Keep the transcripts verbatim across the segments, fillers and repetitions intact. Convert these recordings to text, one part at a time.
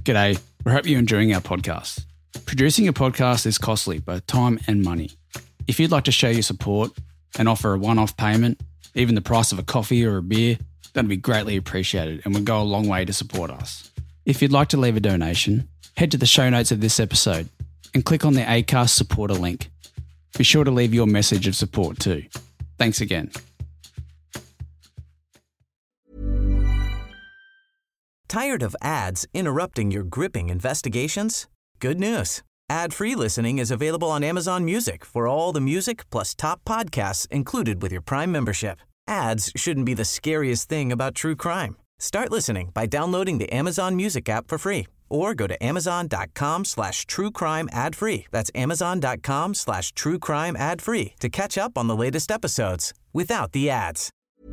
G'day, we hope you're enjoying our podcast. Producing a podcast is costly, both time and money. If you'd like to show your support and offer a one-off payment, even the price of a coffee or a beer, that'd be greatly appreciated and would go a long way to support us. If you'd like to leave a donation, head to the show notes of this episode and click on the Acast supporter link. Be sure to leave your message of support too. Thanks again. Tired of ads interrupting your gripping investigations? Good news. Ad-free listening is available on Amazon Music for all the music plus top podcasts included with your Prime membership. Ads shouldn't be the scariest thing about true crime. Start listening by downloading the Amazon Music app for free or go to amazon.com slash true crime ad free. That's amazon.com slash true crime ad free to catch up on the latest episodes without the ads.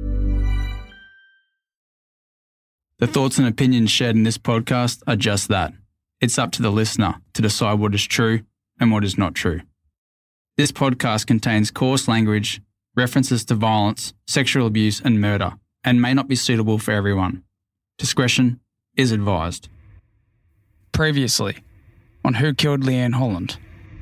The thoughts and opinions shared in this podcast are just that. It's up to the listener to decide what is true and what is not true. This podcast contains coarse language, references to violence, sexual abuse and murder, and may not be suitable for everyone. Discretion is advised. Previously, on Who Killed Leanne Holland.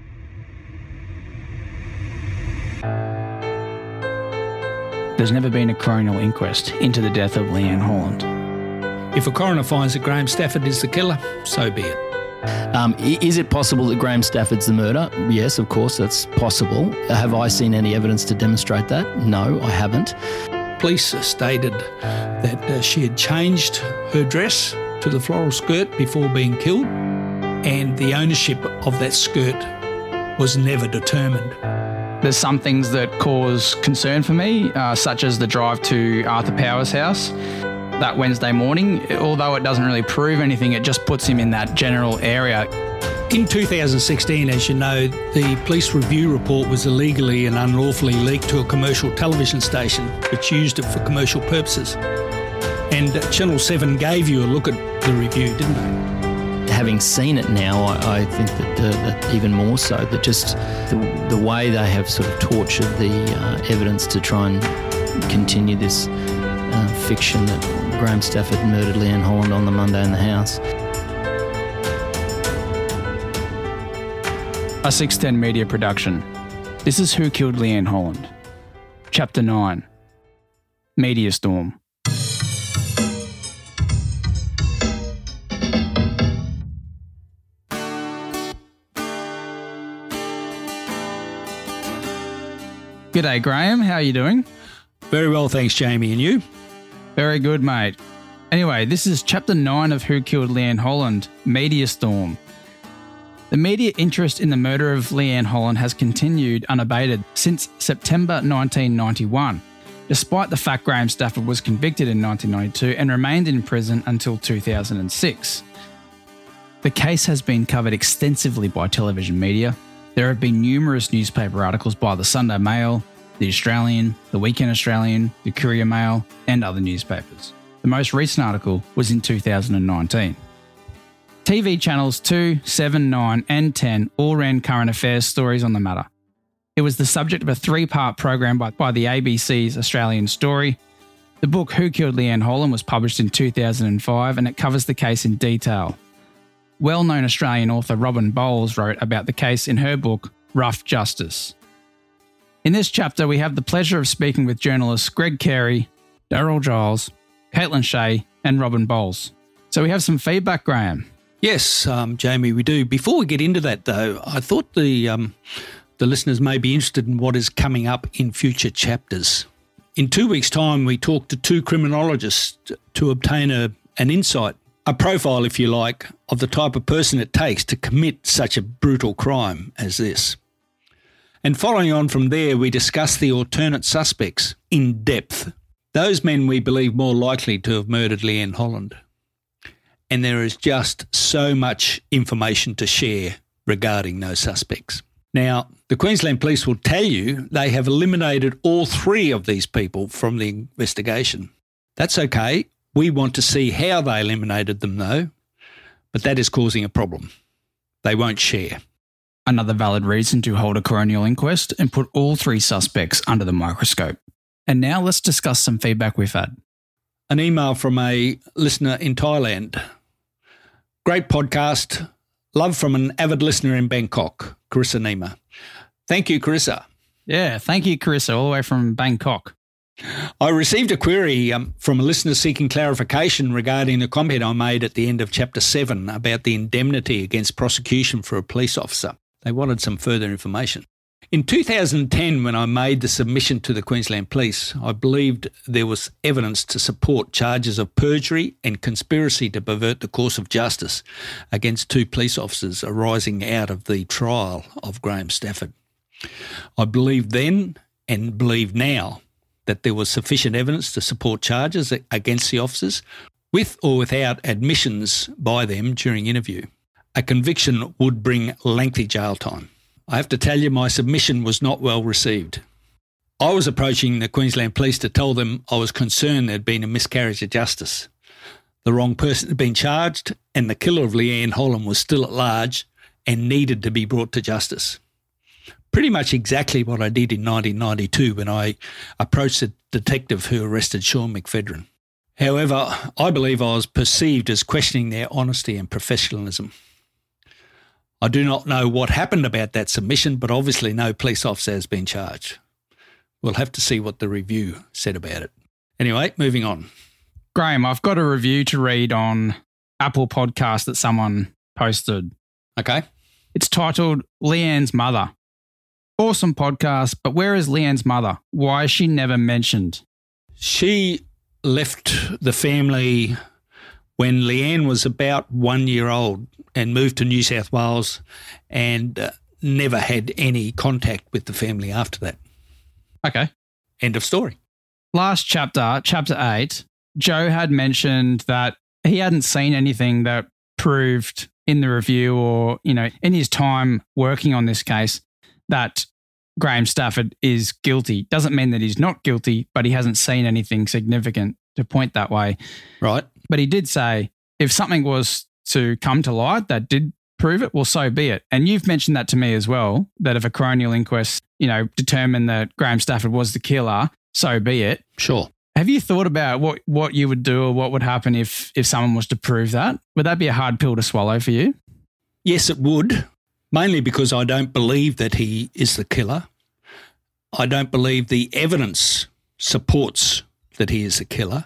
There's never been a coronial inquest into the death of Leanne Holland. If a coroner finds that Graham Stafford is the killer, so be it. Um, is it possible that Graham Stafford's the murderer? Yes, of course, that's possible. Have I seen any evidence to demonstrate that? No, I haven't. Police stated that uh, she had changed her dress to the floral skirt before being killed, and the ownership of that skirt was never determined. There's some things that cause concern for me, uh, such as the drive to Arthur Power's house that Wednesday morning. Although it doesn't really prove anything, it just puts him in that general area. In two thousand sixteen, as you know, the police review report was illegally and unlawfully leaked to a commercial television station which used it for commercial purposes. And uh, Channel seven gave you a look at the review, didn't they? Having seen it now, I, I think that, uh, that even more so, that just the, the way they have sort of tortured the uh, evidence to try and continue this uh, fiction that Graham Stafford murdered Leanne Holland on the Monday in the house. A six ten Media production. This is Who Killed Leanne Holland. Chapter nine. Media Storm. G'day, Graham. How are you doing? Very well, thanks, Jamie. And you? Very good, mate. Anyway, this is Chapter nine of Who Killed Leanne Holland, Media Storm. The media interest in the murder of Leanne Holland has continued unabated since September nineteen ninety-one, despite the fact Graham Stafford was convicted in nineteen ninety-two and remained in prison until two thousand six. The case has been covered extensively by television media. There have been numerous newspaper articles by the Sunday Mail, the Australian, the Weekend Australian, the Courier Mail, and other newspapers. The most recent article was in two thousand nineteen. T V channels two, seven, nine and ten all ran current affairs stories on the matter. It was the subject of a three-part program by, by the A B C's Australian Story. The book Who Killed Leanne Holland was published in two thousand five and it covers the case in detail. Well-known Australian author Robin Bowles wrote about the case in her book Rough Justice. In this chapter, we have the pleasure of speaking with journalists Greg Carey, Daryl Giles, Caitlin Shea and Robin Bowles. So we have some feedback, Graham. Yes, um, Jamie, we do. Before we get into that, though, I thought the um, the listeners may be interested in what is coming up in future chapters. In two weeks' time, we talked to two criminologists to obtain a, an insight, a profile, if you like, of the type of person it takes to commit such a brutal crime as this. And following on from there, we discussed the alternate suspects in depth. Those men we believe more likely to have murdered Leanne Holland. And there is just so much information to share regarding those suspects. Now, the Queensland Police will tell you they have eliminated all three of these people from the investigation. That's okay. We want to see how they eliminated them, though, but that is causing a problem. They won't share. Another valid reason to hold a coronial inquest and put all three suspects under the microscope. And now let's discuss some feedback we've had. An email from a listener in Thailand. Great podcast. Love from an avid listener in Bangkok, Carissa Nima. Thank you, Carissa. Yeah, thank you, Carissa, all the way from Bangkok. I received a query um, from a listener seeking clarification regarding the comment I made at the end of Chapter seven about the indemnity against prosecution for a police officer. They wanted some further information. In two thousand ten, when I made the submission to the Queensland Police, I believed there was evidence to support charges of perjury and conspiracy to pervert the course of justice against two police officers arising out of the trial of Graham Stafford. I believed then and believe now that there was sufficient evidence to support charges against the officers, with or without admissions by them during interview. A conviction would bring lengthy jail time. I have to tell you, my submission was not well received. I was approaching the Queensland Police to tell them I was concerned there had been a miscarriage of justice. The wrong person had been charged and the killer of Leanne Holland was still at large and needed to be brought to justice. Pretty much exactly what I did in nineteen ninety-two when I approached the detective who arrested Sean McFedrin. However, I believe I was perceived as questioning their honesty and professionalism. I do not know what happened about that submission, but obviously no police officer has been charged. We'll have to see what the review said about it. Anyway, moving on. Graham, I've got a review to read on Apple Podcast that someone posted. Okay. It's titled Leanne's Mother. Awesome podcast, but where is Leanne's mother? Why is she never mentioned? She left the family when Leanne was about one year old and moved to New South Wales and uh, never had any contact with the family after that. Okay. End of story. Last chapter, chapter eight, Joe had mentioned that he hadn't seen anything that proved in the review or, you know, in his time working on this case that Graham Stafford is guilty. Doesn't mean that he's not guilty, but he hasn't seen anything significant to point that way. Right. But he did say if something was to come to light that did prove it, well, so be it. And you've mentioned that to me as well, that if a coronial inquest, you know, determined that Graham Stafford was the killer, so be it. Sure. Have you thought about what, what you would do or what would happen if, if someone was to prove that? Would that be a hard pill to swallow for you? Yes, it would. Mainly because I don't believe that he is the killer. I don't believe the evidence supports that he is the killer.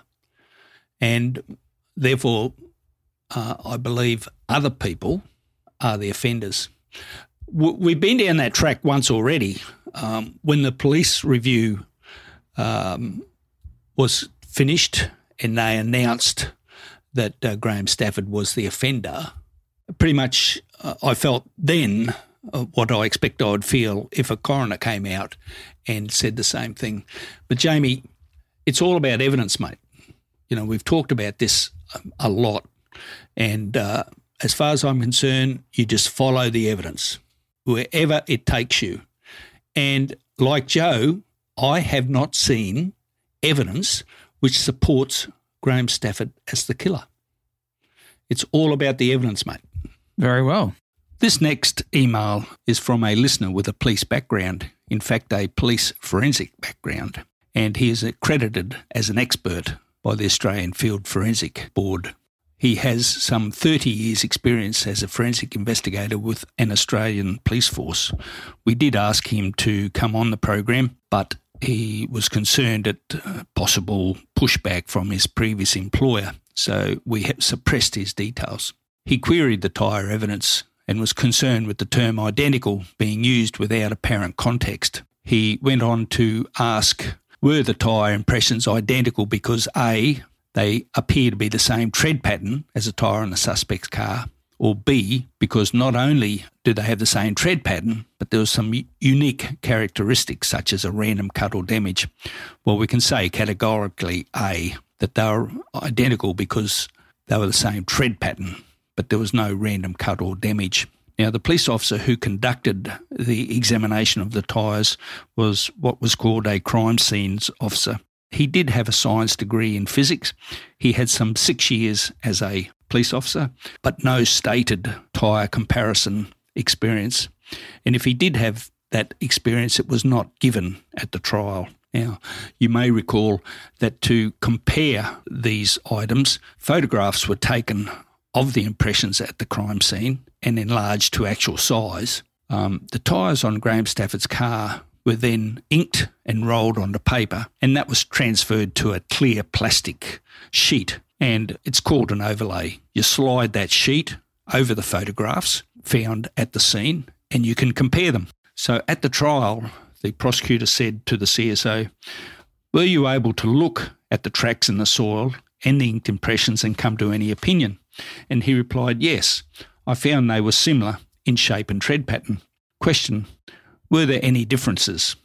And therefore, uh, I believe other people are the offenders. W- we've been down that track once already. Um, when the police review um, was finished and they announced that uh, Graham Stafford was the offender, pretty much uh, I felt then uh, what I expect I would feel if a coroner came out and said the same thing. But Jamie, it's all about evidence, mate. You know, we've talked about this a lot. And uh, as far as I'm concerned, you just follow the evidence wherever it takes you. And like Joe, I have not seen evidence which supports Graham Stafford as the killer. It's all about the evidence, mate. Very well. This next email is from a listener with a police background, in fact, a police forensic background, and he is accredited as an expert by the Australian Field Forensic Board. He has some thirty years' experience as a forensic investigator with an Australian police force. We did ask him to come on the program, but he was concerned at uh, possible pushback from his previous employer, so we have suppressed his details. He queried the tyre evidence and was concerned with the term identical being used without apparent context. He went on to ask, were the tyre impressions identical because A, they appear to be the same tread pattern as a tyre on the suspect's car, or B, because not only do they have the same tread pattern, but there was some unique characteristics such as a random cut or damage. Well, we can say categorically A, that they were identical because they were the same tread pattern, but there was no random cut or damage. Now, the police officer who conducted the examination of the tyres was what was called a crime scenes officer. He did have a science degree in physics. He had some six years as a police officer, but no stated tyre comparison experience. And if he did have that experience, it was not given at the trial. Now, you may recall that to compare these items, photographs were taken of the impressions at the crime scene and enlarged to actual size, um, the tyres on Graham Stafford's car were then inked and rolled onto paper, and that was transferred to a clear plastic sheet, and it's called an overlay. You slide that sheet over the photographs found at the scene, and you can compare them. So at the trial, the prosecutor said to the C S O, "Were you able to look at the tracks in the soil and the inked impressions and come to any opinion?" And he replied, "Yes, I found they were similar in shape and tread pattern." Question: were there any differences?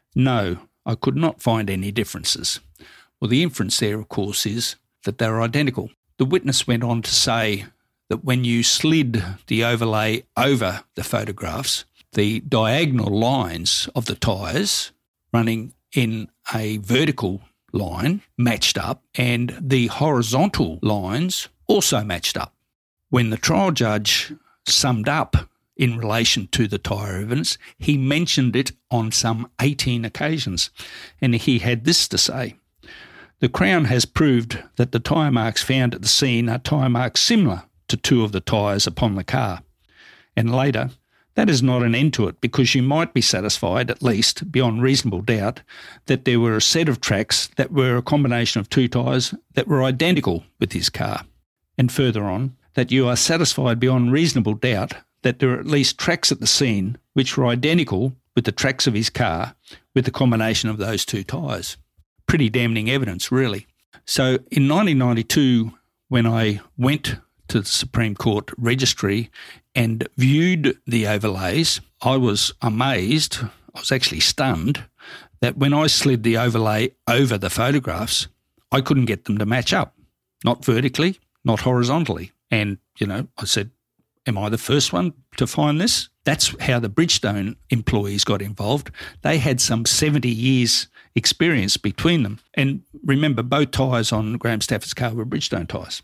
No, I could not find any differences. Well, the inference there, of course, is that they were identical. The witness went on to say that when you slid the overlay over the photographs, the diagonal lines of the tyres running in a vertical line matched up, and the horizontal lines also matched up. When the trial judge summed up in relation to the tyre evidence, he mentioned it on some eighteen occasions, and he had this to say: "The Crown has proved that the tyre marks found at the scene are tyre marks similar to two of the tyres upon the car." And later, "That is not an end to it, because you might be satisfied, at least beyond reasonable doubt, that there were a set of tracks that were a combination of two tyres that were identical with his car." And further on, "that you are satisfied beyond reasonable doubt that there are at least tracks at the scene which were identical with the tracks of his car with the combination of those two tyres." Pretty damning evidence, really. So in nineteen ninety-two, when I went to the Supreme Court registry and viewed the overlays, I was amazed, I was actually stunned, that when I slid the overlay over the photographs, I couldn't get them to match up. Not vertically, not horizontally. And, you know, I said, am I the first one to find this? That's how the Bridgestone employees got involved. They had some seventy years experience between them. And remember, both tyres on Graham Stafford's car were Bridgestone tyres.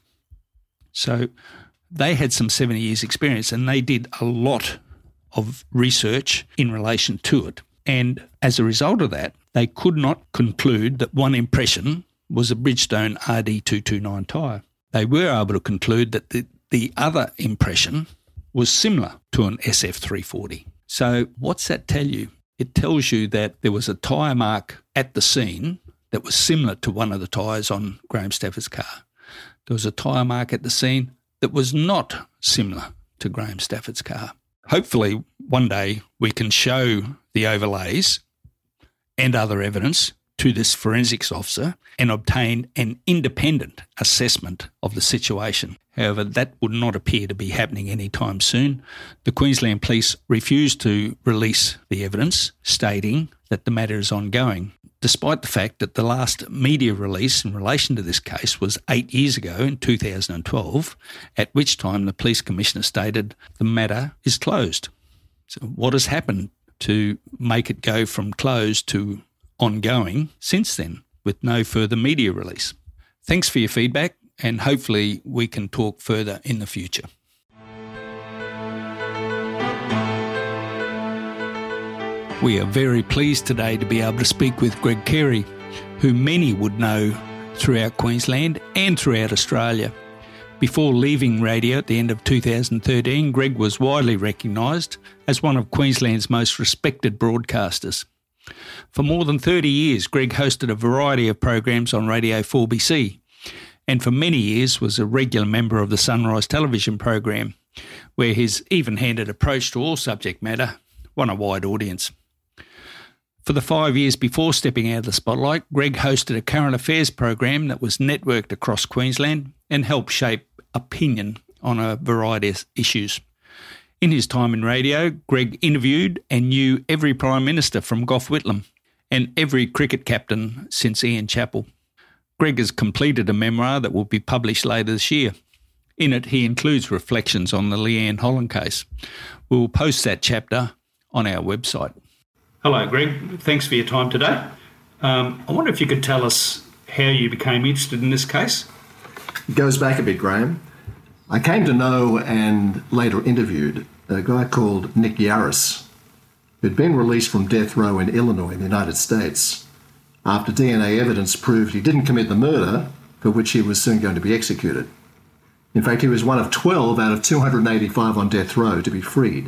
So they had some seventy years experience, and they did a lot of research in relation to it. And as a result of that, they could not conclude that one impression was a Bridgestone R D two twenty-nine tyre. They were able to conclude that the, the other impression was similar to an S F three forty. So what's that tell you? It tells you that there was a tyre mark at the scene that was similar to one of the tyres on Graham Stafford's car. There was a tyre mark at the scene that was not similar to Graham Stafford's car. Hopefully one day we can show the overlays and other evidence to this forensics officer and obtain an independent assessment of the situation. However, that would not appear to be happening anytime soon. The Queensland Police refused to release the evidence, stating that the matter is ongoing, despite the fact that the last media release in relation to this case was eight years ago in two thousand twelve, at which time the Police Commissioner stated the matter is closed. So what has happened to make it go from closed to ongoing since then, with no further media release? Thanks for your feedback, and hopefully we can talk further in the future. We are very pleased today to be able to speak with Greg Carey, who many would know throughout Queensland and throughout Australia. Before leaving radio at the end of two thousand thirteen, Greg was widely recognised as one of Queensland's most respected broadcasters. For more than thirty years, Greg hosted a variety of programs on Radio four B C, and for many years was a regular member of the Sunrise television program, where his even-handed approach to all subject matter won a wide audience. For the five years before stepping out of the spotlight, Greg hosted a current affairs program that was networked across Queensland and helped shape opinion on a variety of issues. In his time in radio, Greg interviewed and knew every Prime Minister from Gough Whitlam and every cricket captain since Ian Chappell. Greg has completed a memoir that will be published later this year. In it, he includes reflections on the Leanne Holland case. We will post that chapter on our website. Hello, Greg. Thanks for your time today. Um, I wonder if you could tell us how you became interested in this case. It goes back a bit, Graham. I came to know and later interviewed a guy called Nick Yaris, who'd been released from death row in Illinois in the United States after D N A evidence proved he didn't commit the murder for which he was soon going to be executed. In fact, he was one of twelve out of two hundred eighty-five on death row to be freed.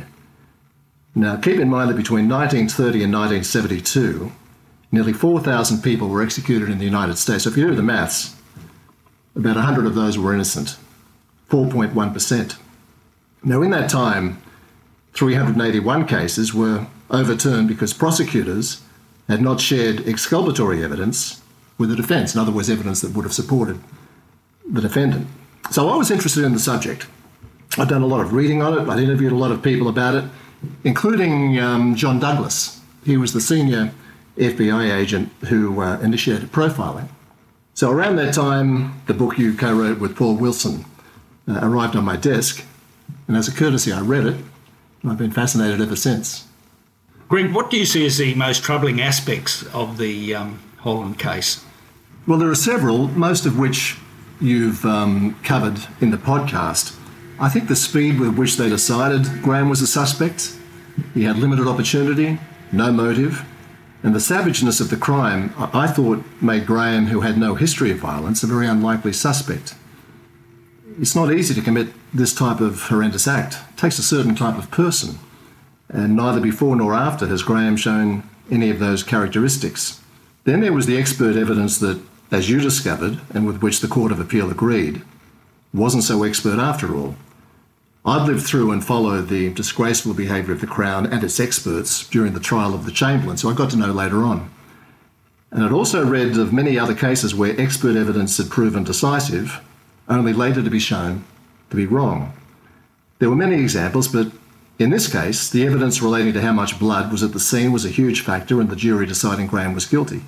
Now, keep in mind that between nineteen thirty and nineteen seventy-two, nearly four thousand people were executed in the United States. So if you do the maths, about one hundred of those were innocent, four point one percent. Now, in that time, three hundred eighty-one cases were overturned because prosecutors had not shared exculpatory evidence with the defence, in other words, evidence that would have supported the defendant. So I was interested in the subject. I'd done a lot of reading on it. I'd interviewed a lot of people about it, including um, John Douglas. He was the senior F B I agent who uh, initiated profiling. So around that time, the book you co-wrote with Paul Wilson uh, arrived on my desk, and as a courtesy, I read it, and I've been fascinated ever since. Greg, what do you see as the most troubling aspects of the um, Holland case? Well, there are several, most of which you've um, covered in the podcast. I think the speed with which they decided Graham was a suspect, he had limited opportunity, no motive, and the savageness of the crime, I thought, made Graham, who had no history of violence, a very unlikely suspect. It's not easy to commit this type of horrendous act. It takes a certain type of person, and neither before nor after has Graham shown any of those characteristics. Then there was the expert evidence that, as you discovered, and with which the Court of Appeal agreed, wasn't so expert after all. I'd lived through and followed the disgraceful behaviour of the Crown and its experts during the trial of the Chamberlain, so I got to know later on. And I'd also read of many other cases where expert evidence had proven decisive, only later to be shown to be wrong. There were many examples, but in this case, the evidence relating to how much blood was at the scene was a huge factor in the jury deciding Graham was guilty,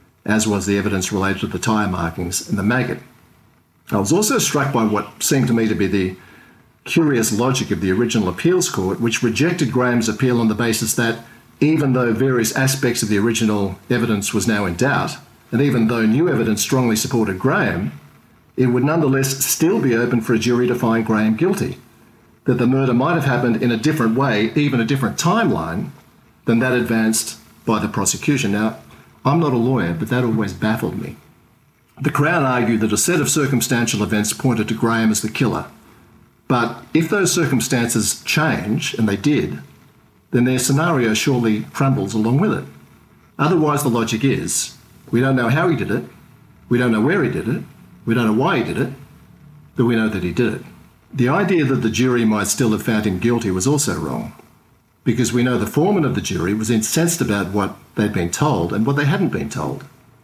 as was the evidence related to the tyre markings and the maggot. I was also struck by what seemed to me to be the curious logic of the original appeals court, which rejected Graham's appeal on the basis that even though various aspects of the original evidence was now in doubt, and even though new evidence strongly supported Graham, it would nonetheless still be open for a jury to find Graham guilty, that the murder might have happened in a different way, even a different timeline, than that advanced by the prosecution. Now, I'm not a lawyer, but that always baffled me. The Crown argued that a set of circumstantial events pointed to Graham as the killer. But if those circumstances change, and they did, then their scenario surely crumbles along with it. Otherwise, the logic is, we don't know how he did it, we don't know where he did it, we don't know why he did it, but we know that he did it. The idea that the jury might still have found him guilty was also wrong, because we know the foreman of the jury was incensed about what they'd been told and what they hadn't been told.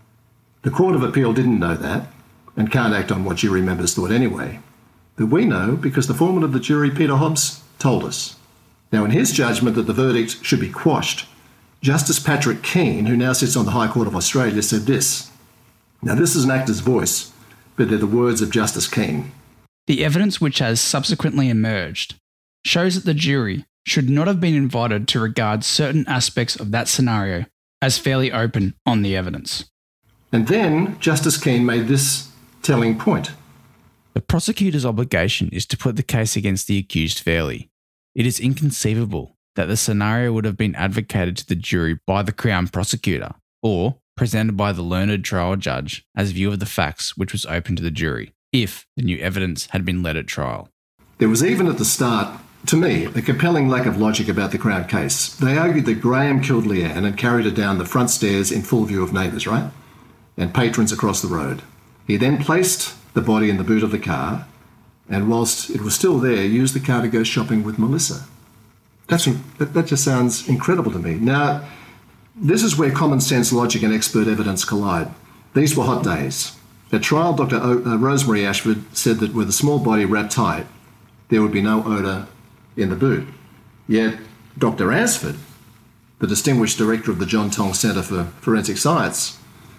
The Court of Appeal didn't know that, and can't act on what jury members thought anyway. But we know because the foreman of the jury, Peter Hobbs, told us. Now, in his judgment that the verdict should be quashed, Justice Patrick Keane, who now sits on the High Court of Australia, said this. Now, this is an actor's voice, but they're the words of Justice Keane. The evidence which has subsequently emerged shows that the jury should not have been invited to regard certain aspects of that scenario as fairly open on the evidence. And then Justice Keane made this telling point. The prosecutor's obligation is to put the case against the accused fairly. It is inconceivable that the scenario would have been advocated to the jury by the Crown prosecutor or presented by the learned trial judge as view of the facts which was open to the jury, if the new evidence had been led at trial. There was even at the start, to me, a compelling lack of logic about the Crown case. They argued that Graham killed Leanne and carried her down the front stairs in full view of neighbours, right? And patrons across the road. He then placed the body in the boot of the car, and whilst it was still there, used the car to go shopping with Melissa. That's, that, that just sounds incredible to me. Now, this is where common sense, logic and expert evidence collide. These were hot days. At trial, Doctor O, uh, Rosemary Ashford said that with a small body wrapped tight, there would be no odour in the boot. Yet Doctor Asford, the distinguished director of the John Tong Centre for Forensic Science,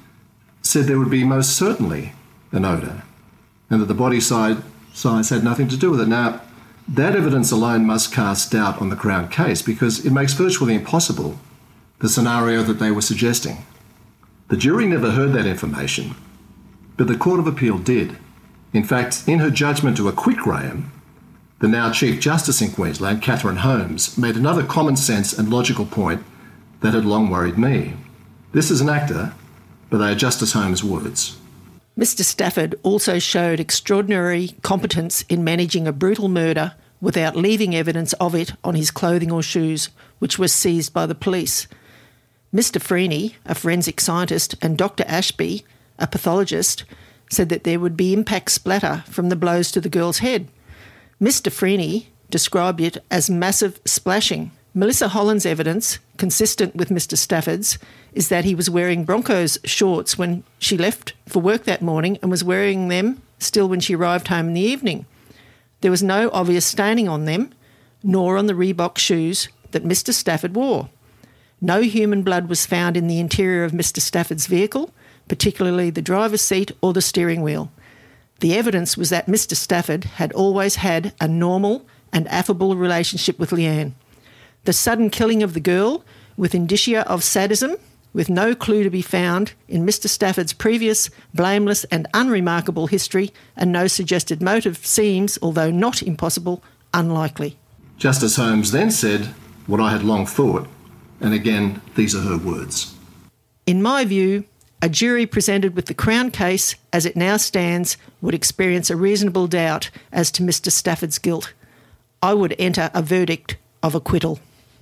said there would be most certainly an odour, and that the body side size had nothing to do with it. Now, that evidence alone must cast doubt on the Crown case because it makes virtually impossible the scenario that they were suggesting. The jury never heard that information, but the Court of Appeal did. In fact, in her judgment to acquit Graham, the now Chief Justice in Queensland, Catherine Holmes, made another common sense and logical point that had long worried me. This is an actor, but they are Justice Holmes' words. Mister Stafford also showed extraordinary competence in managing a brutal murder without leaving evidence of it on his clothing or shoes, which was seized by the police. Mister Freeney, a forensic scientist, and Doctor Ashby, a pathologist, said that there would be impact splatter from the blows to the girl's head. Mister Freeney described it as massive splashing. Melissa Holland's evidence, consistent with Mister Stafford's, is that he was wearing Broncos shorts when she left for work that morning and was wearing them still when she arrived home in the evening. There was no obvious staining on them, nor on the Reebok shoes that Mister Stafford wore. No human blood was found in the interior of Mister Stafford's vehicle, particularly the driver's seat or the steering wheel. The evidence was that Mister Stafford had always had a normal and affable relationship with Leanne. The sudden killing of the girl, with indicia of sadism, with no clue to be found in Mister Stafford's previous blameless and unremarkable history, and no suggested motive, seems, although not impossible, unlikely. Justice Holmes then said what I had long thought, and again, these are her words. In my view, a jury presented with the Crown case as it now stands would experience a reasonable doubt as to Mister Stafford's guilt. I would enter a verdict of acquittal.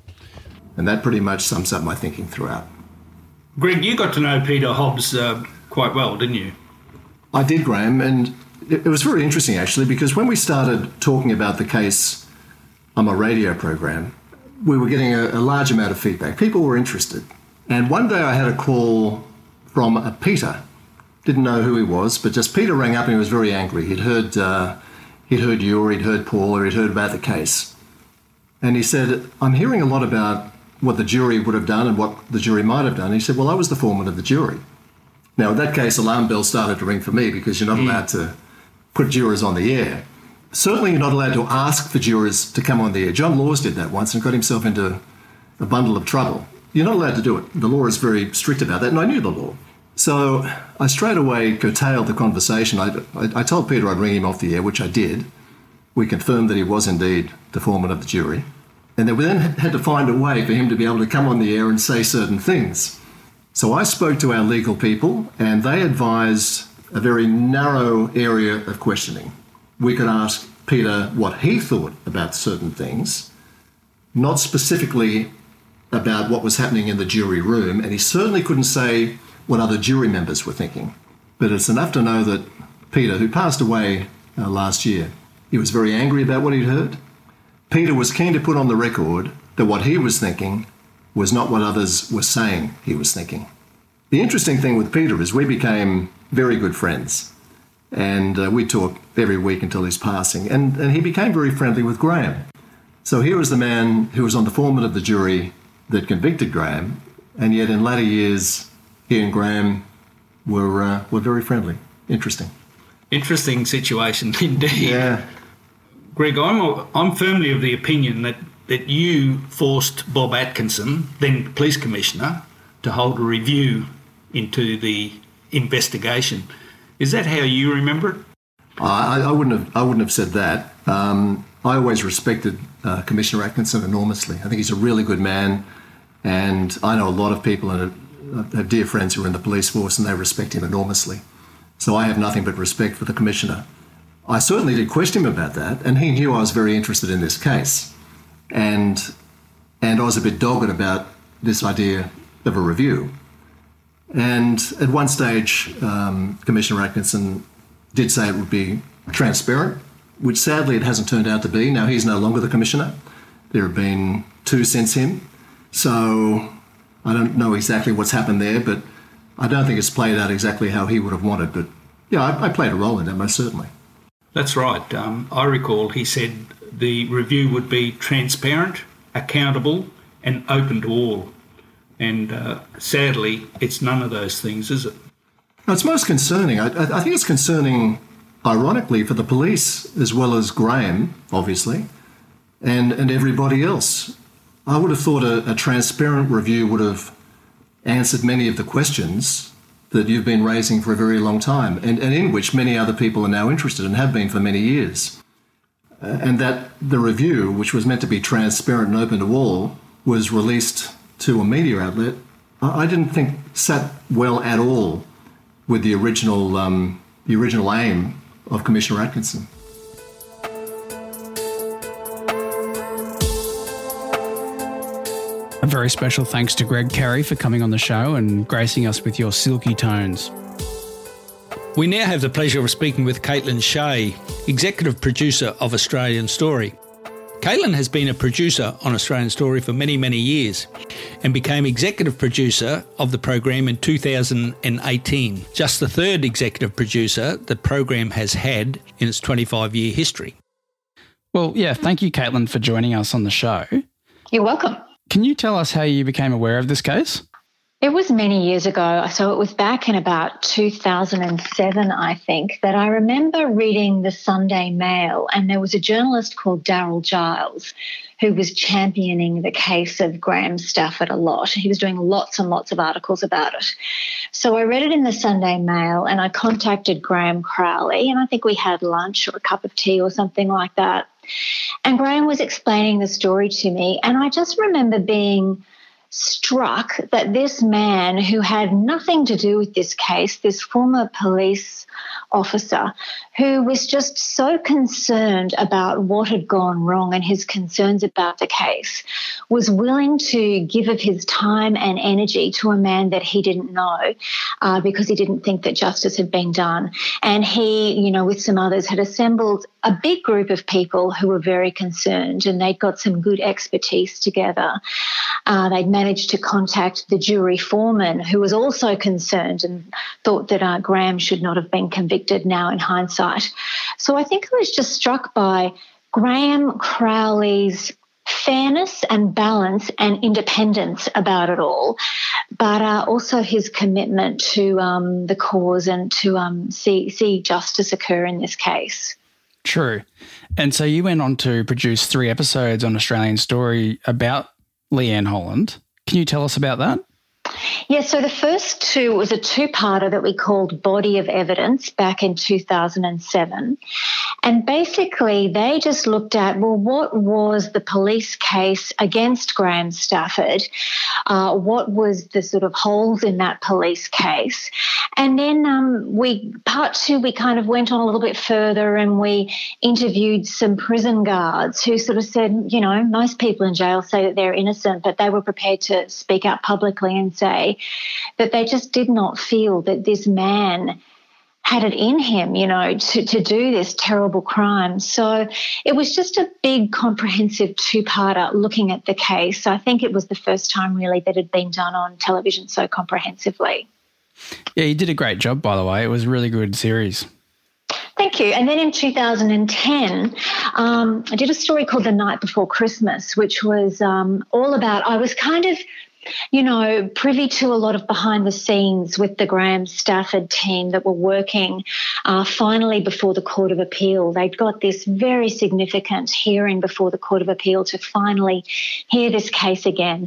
And that pretty much sums up my thinking throughout. Greg, you got to know Peter Hobbs uh, quite well, didn't you? I did, Graham, and it, it was very interesting actually, because when we started talking about the case on my radio program, we were getting a, a large amount of feedback. People were interested. And one day I had a call from a Peter. Didn't know who he was, but just Peter rang up and he was very angry. He'd heard, uh, he'd heard you, or he'd heard Paul, or he'd heard about the case. And he said, I'm hearing a lot about what the jury would have done and what the jury might have done. He said, well, I was the foreman of the jury. Now, in that case, alarm bells started to ring for me, because you're not mm. allowed to put jurors on the air. Certainly you're not allowed to ask for jurors to come on the air. John Laws did that once and got himself into a bundle of trouble. You're not allowed to do it. The law is very strict about that, and I knew the law. So I straight away curtailed the conversation. I, I, I told Peter I'd ring him off the air, which I did. We confirmed that he was indeed the foreman of the jury. And then we then had to find a way for him to be able to come on the air and say certain things. So I spoke to our legal people, and they advised a very narrow area of questioning. We could ask Peter what he thought about certain things, not specifically about what was happening in the jury room, and he certainly couldn't say what other jury members were thinking. But it's enough to know that Peter, who passed away uh, last year, he was very angry about what he'd heard. Peter was keen to put on the record that what he was thinking was not what others were saying he was thinking. The interesting thing with Peter is we became very good friends, and uh, we talked every week until his passing, and, and he became very friendly with Graham. So here was the man who was on the foreman of the jury that convicted Graham, and yet in latter years he and Graham were uh, were very friendly. Interesting. Interesting situation indeed. Yeah. Greg, I'm I'm firmly of the opinion that, that you forced Bob Atkinson, then Police Commissioner, to hold a review into the investigation. Is that how you remember it? I, I wouldn't have I wouldn't have said that. Um, I always respected uh, Commissioner Atkinson enormously. I think he's a really good man, and I know a lot of people and have dear friends who are in the police force, and they respect him enormously. So I have nothing but respect for the Commissioner. I certainly did question him about that, and he knew I was very interested in this case. And and I was a bit dogged about this idea of a review. And at one stage, um, Commissioner Atkinson did say it would be transparent, which sadly it hasn't turned out to be. Now he's no longer the Commissioner. There have been two since him. So I don't know exactly what's happened there, but I don't think it's played out exactly how he would have wanted. But yeah, I, I played a role in that, most certainly. That's right. Um, I recall he said the review would be transparent, accountable, and open to all. And uh, sadly, it's none of those things, is it? No, it's most concerning. I, I think it's concerning, ironically, for the police as well as Graham, obviously, and, and everybody else. I would have thought a, a transparent review would have answered many of the questions that you've been raising for a very long time, and, and in which many other people are now interested and have been for many years. Uh, and that the review, which was meant to be transparent and open to all, was released to a media outlet, I, I didn't think sat well at all with the original um, the original aim of Commissioner Atkinson. A very special thanks to Greg Carey for coming on the show and gracing us with your silky tones. We now have the pleasure of speaking with Caitlin Shea, executive producer of Australian Story. Caitlin has been a producer on Australian Story for many, many years and became executive producer of the program in two thousand eighteen, just the third executive producer the program has had in its twenty-five-year history. Well, yeah, thank you, Caitlin, for joining us on the show. You're welcome. Can you tell us how you became aware of this case? It was many years ago, so it was back in about two thousand seven, I think, that I remember reading the Sunday Mail, and there was a journalist called Daryl Giles who was championing the case of Graham Stafford a lot. He was doing lots and lots of articles about it. So I read it in the Sunday Mail, and I contacted Graham Crowley, and I think we had lunch or a cup of tea or something like that. And Graham was explaining the story to me, and I just remember being struck that this man who had nothing to do with this case, this former police officer who was just so concerned about what had gone wrong and his concerns about the case, was willing to give of his time and energy to a man that he didn't know uh, because he didn't think that justice had been done. And he, you know, with some others, had assembled a big group of people who were very concerned, and they'd got some good expertise together. Uh, they'd managed to contact the jury foreman, who was also concerned and thought that uh, Graham should not have been convicted now in hindsight. So I think I was just struck by Graham Crowley's fairness and balance and independence about it all, but uh, also his commitment to um, the cause and to um, see, see justice occur in this case. True. And so you went on to produce three episodes on Australian Story about Leanne Holland. Can you tell us about that? Yeah, so the first two was a two-parter that we called Body of Evidence back in two thousand seven. And basically they just looked at, well, what was the police case against Graham Stafford? Uh, what was the sort of holes in that police case? And then um, we, part two, we kind of went on a little bit further and we interviewed some prison guards who sort of said, you know, most people in jail say that they're innocent, but they were prepared to speak out publicly and say that they just did not feel that this man had it in him, you know, to, to do this terrible crime. So it was just a big, comprehensive two-parter looking at the case. I think it was the first time really that it had been done on television so comprehensively. Yeah, you did a great job, by the way. It was a really good series. Thank you. And then in two thousand ten, um, I did a story called The Night Before Christmas, which was um, all about, I was kind of, you know, privy to a lot of behind the scenes with the Graham Stafford team that were working uh, finally before the Court of Appeal. They'd got this very significant hearing before the Court of Appeal to finally hear this case again.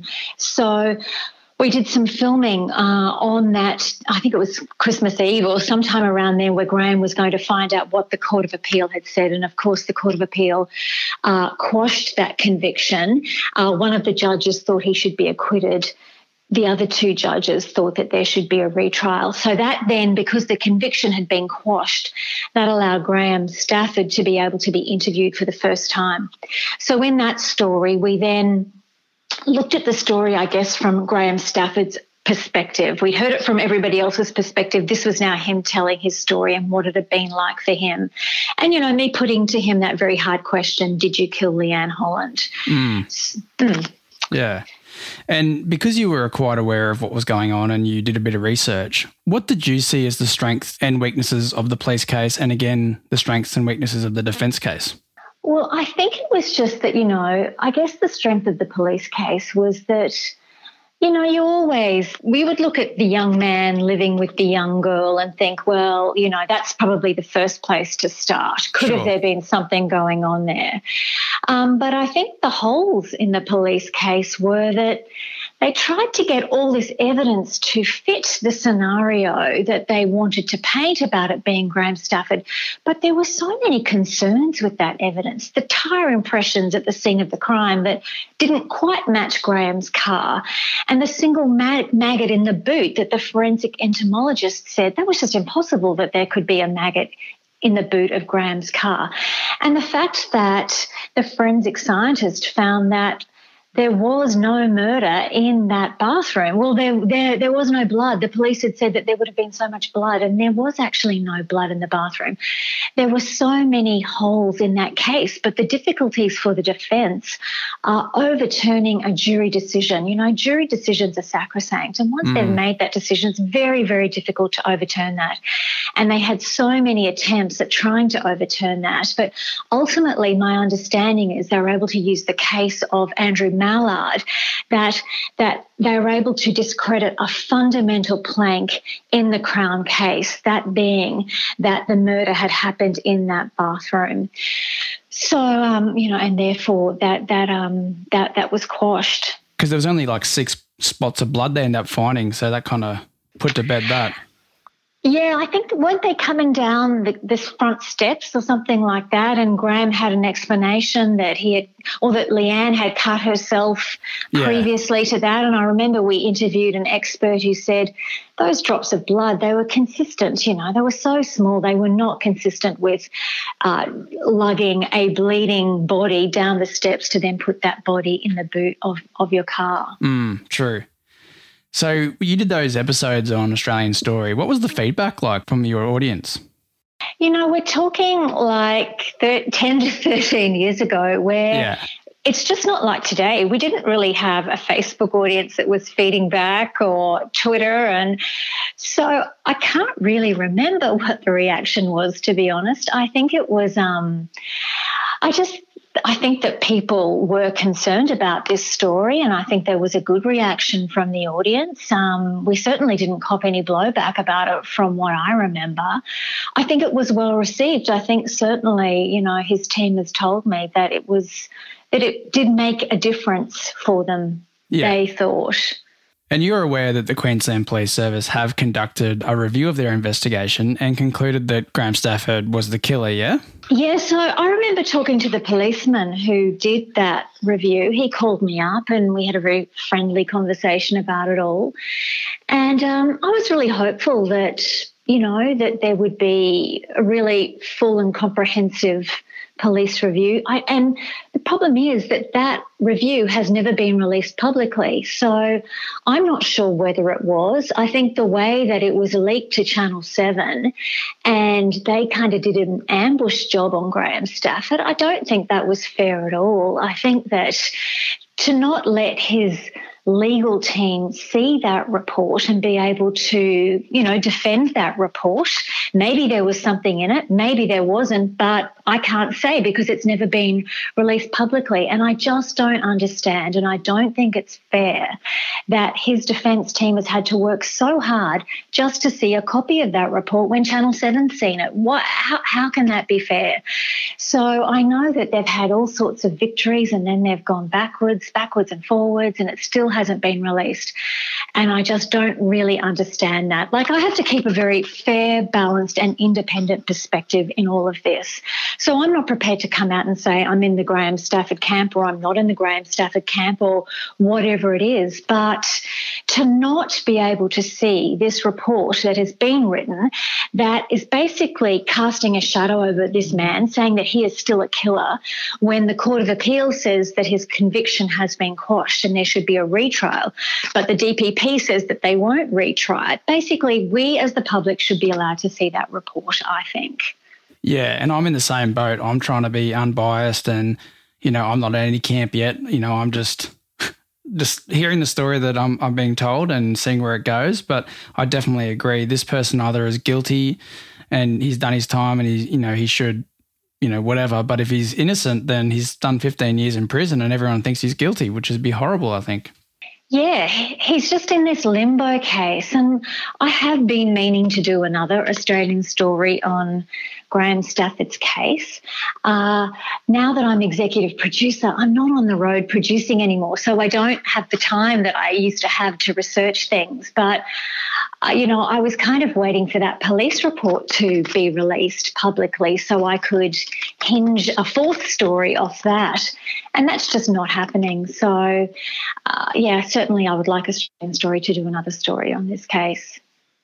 So we did some filming uh, on that, I think it was Christmas Eve or sometime around there, where Graham was going to find out what the Court of Appeal had said. And, of course, the Court of Appeal uh, quashed that conviction. Uh, one of the judges thought he should be acquitted. The other two judges thought that there should be a retrial. So that then, because the conviction had been quashed, that allowed Graham Stafford to be able to be interviewed for the first time. So in that story, we then looked at the story, I guess, from Graham Stafford's perspective. We'd heard it from everybody else's perspective. This was now him telling his story and what it had been like for him. And, you know, me putting to him that very hard question, did you kill Leanne Holland? Mm. Mm. Yeah. And because you were quite aware of what was going on and you did a bit of research, what did you see as the strengths and weaknesses of the police case and, again, the strengths and weaknesses of the defence case? Well, I think it was just that, you know, I guess the strength of the police case was that, you know, you always, we would look at the young man living with the young girl and think, well, you know, that's probably the first place to start. Could Sure. have there been something going on there? Um, but I think the holes in the police case were that they tried to get all this evidence to fit the scenario that they wanted to paint about it being Graham Stafford, but there were so many concerns with that evidence. The tyre impressions at the scene of the crime that didn't quite match Graham's car, and the single mag- maggot in the boot that the forensic entomologist said that was just impossible that there could be a maggot in the boot of Graham's car. And the fact that the forensic scientist found that there was no murder in that bathroom. Well, there, there there was no blood. The police had said that there would have been so much blood, and there was actually no blood in the bathroom. There were so many holes in that case, but the difficulties for the defence are overturning a jury decision. You know, jury decisions are sacrosanct, and once mm. they've made that decision, it's very, very difficult to overturn that. And they had so many attempts at trying to overturn that. But ultimately, my understanding is they were able to use the case of Andrew Mallard, that that they were able to discredit a fundamental plank in the Crown case, that being that the murder had happened in that bathroom. So, um, you know, and therefore that that um that that was quashed. Because there was only like six spots of blood they ended up finding, so that kind of put to bed that. Yeah, I think weren't they coming down the, this front steps or something like that, and Graham had an explanation that he had, or that Leanne had cut herself yeah. previously to that. And I remember we interviewed an expert who said those drops of blood, they were consistent, you know, they were so small, they were not consistent with uh, lugging a bleeding body down the steps to then put that body in the boot of, of your car. Mm, true. So you did those episodes on Australian Story. What was the feedback like from your audience? You know, we're talking like ten to thirteen years ago where yeah. it's just not like today. We didn't really have a Facebook audience that was feeding back or Twitter. And so I can't really remember what the reaction was, to be honest. I think it was, um, I just... I think that people were concerned about this story, and I think there was a good reaction from the audience. Um, we certainly didn't cop any blowback about it from what I remember. I think it was well received. I think certainly, you know, his team has told me that it was that it did make a difference for them, yeah. they thought. And you're aware that the Queensland Police Service have conducted a review of their investigation and concluded that Graham Stafford was the killer, yeah? Yeah, so I remember talking to the policeman who did that review. He called me up and we had a very friendly conversation about it all. And um, I was really hopeful that, you know, that there would be a really full and comprehensive police review. I, and the problem is that that review has never been released publicly. So I'm not sure whether it was. I think the way that it was leaked to Channel seven and they kind of did an ambush job on Graham Stafford, I don't think that was fair at all. I think that to not let his legal team see that report and be able to, you know, defend that report. Maybe there was something in it, maybe there wasn't, but I can't say because it's never been released publicly. And I just don't understand, and I don't think it's fair that his defence team has had to work so hard just to see a copy of that report when Channel seven's seen it. What? How, how can that be fair? So I know that they've had all sorts of victories and then they've gone backwards, backwards and forwards, and it still hasn't been released. And I just don't really understand that. Like, I have to keep a very fair, balanced and independent perspective in all of this. So I'm not prepared to come out and say I'm in the Graham Stafford camp or I'm not in the Graham Stafford camp or whatever it is. But to not be able to see this report that has been written that is basically casting a shadow over this man, saying that he is still a killer, when the Court of Appeal says that his conviction has been quashed and there should be a retrial, but the D P P says that they won't retry it. Basically, we as the public should be allowed to see that report, I think. Yeah, and I'm in the same boat. I'm trying to be unbiased and, you know, I'm not in any camp yet. You know, I'm just just hearing the story that I'm, I'm being told and seeing where it goes. But I definitely agree. This person either is guilty and he's done his time and he's, you know, he should, you know, whatever. But if he's innocent, then he's done fifteen years in prison and everyone thinks he's guilty, which would be horrible, I think. Yeah, he's just in this limbo case, and I have been meaning to do another Australian story on Graham Stafford's case. Uh, now that I'm executive producer, I'm not on the road producing anymore, so I don't have the time that I used to have to research things. But, uh, you know, I was kind of waiting for that police report to be released publicly so I could hinge a fourth story off that, and that's just not happening. So, uh, yeah, certainly I would like Australian Story to do another story on this case.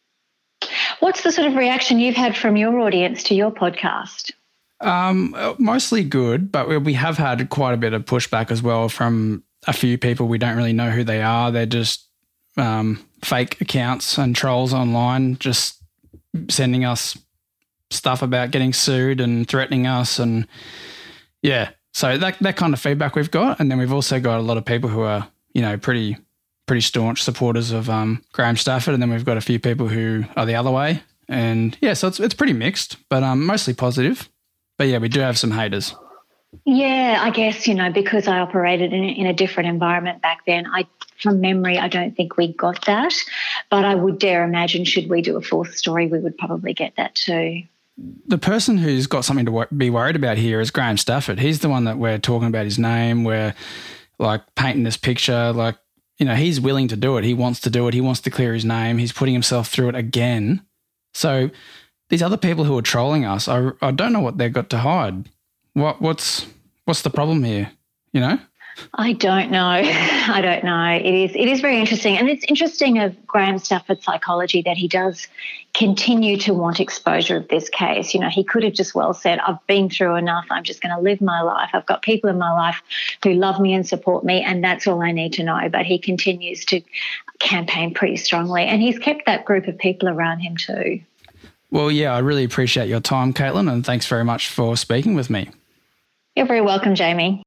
What's the sort of reaction you've had from your audience to your podcast? Um, mostly good, but we have had quite a bit of pushback as well from a few people. We don't really know who they are. They're just um, fake accounts and trolls online, just sending us stuff about getting sued and threatening us. And yeah, so that that kind of feedback we've got. And then we've also got a lot of people who are, you know, pretty pretty staunch supporters of um, Graham Stafford, and then we've got a few people who are the other way. And yeah, so it's it's pretty mixed, but um, mostly positive. But yeah, we do have some haters. Yeah, I guess, you know, because I operated in, in a different environment back then, I, from memory, I don't think we got that. But I would dare imagine, should we do a fourth story, we would probably get that too. The person who's got something to be worried about here is Graham Stafford. He's the one that we're talking about his name. We're like painting this picture, like, you know, he's willing to do it. He wants to do it. He wants to clear his name. He's putting himself through it again. So these other people who are trolling us, I, I don't know what they've got to hide. What what's what's the problem here? You know? I don't know. I don't know. It is it is very interesting. And it's interesting of Graham Stafford's psychology that he does continue to want exposure of this case. You know, he could have just well said, I've been through enough. I'm just going to live my life. I've got people in my life who love me and support me, and that's all I need to know. But he continues to campaign pretty strongly, and he's kept that group of people around him too. Well, yeah, I really appreciate your time, Caitlin, and thanks very much for speaking with me. You're very welcome, Jamie.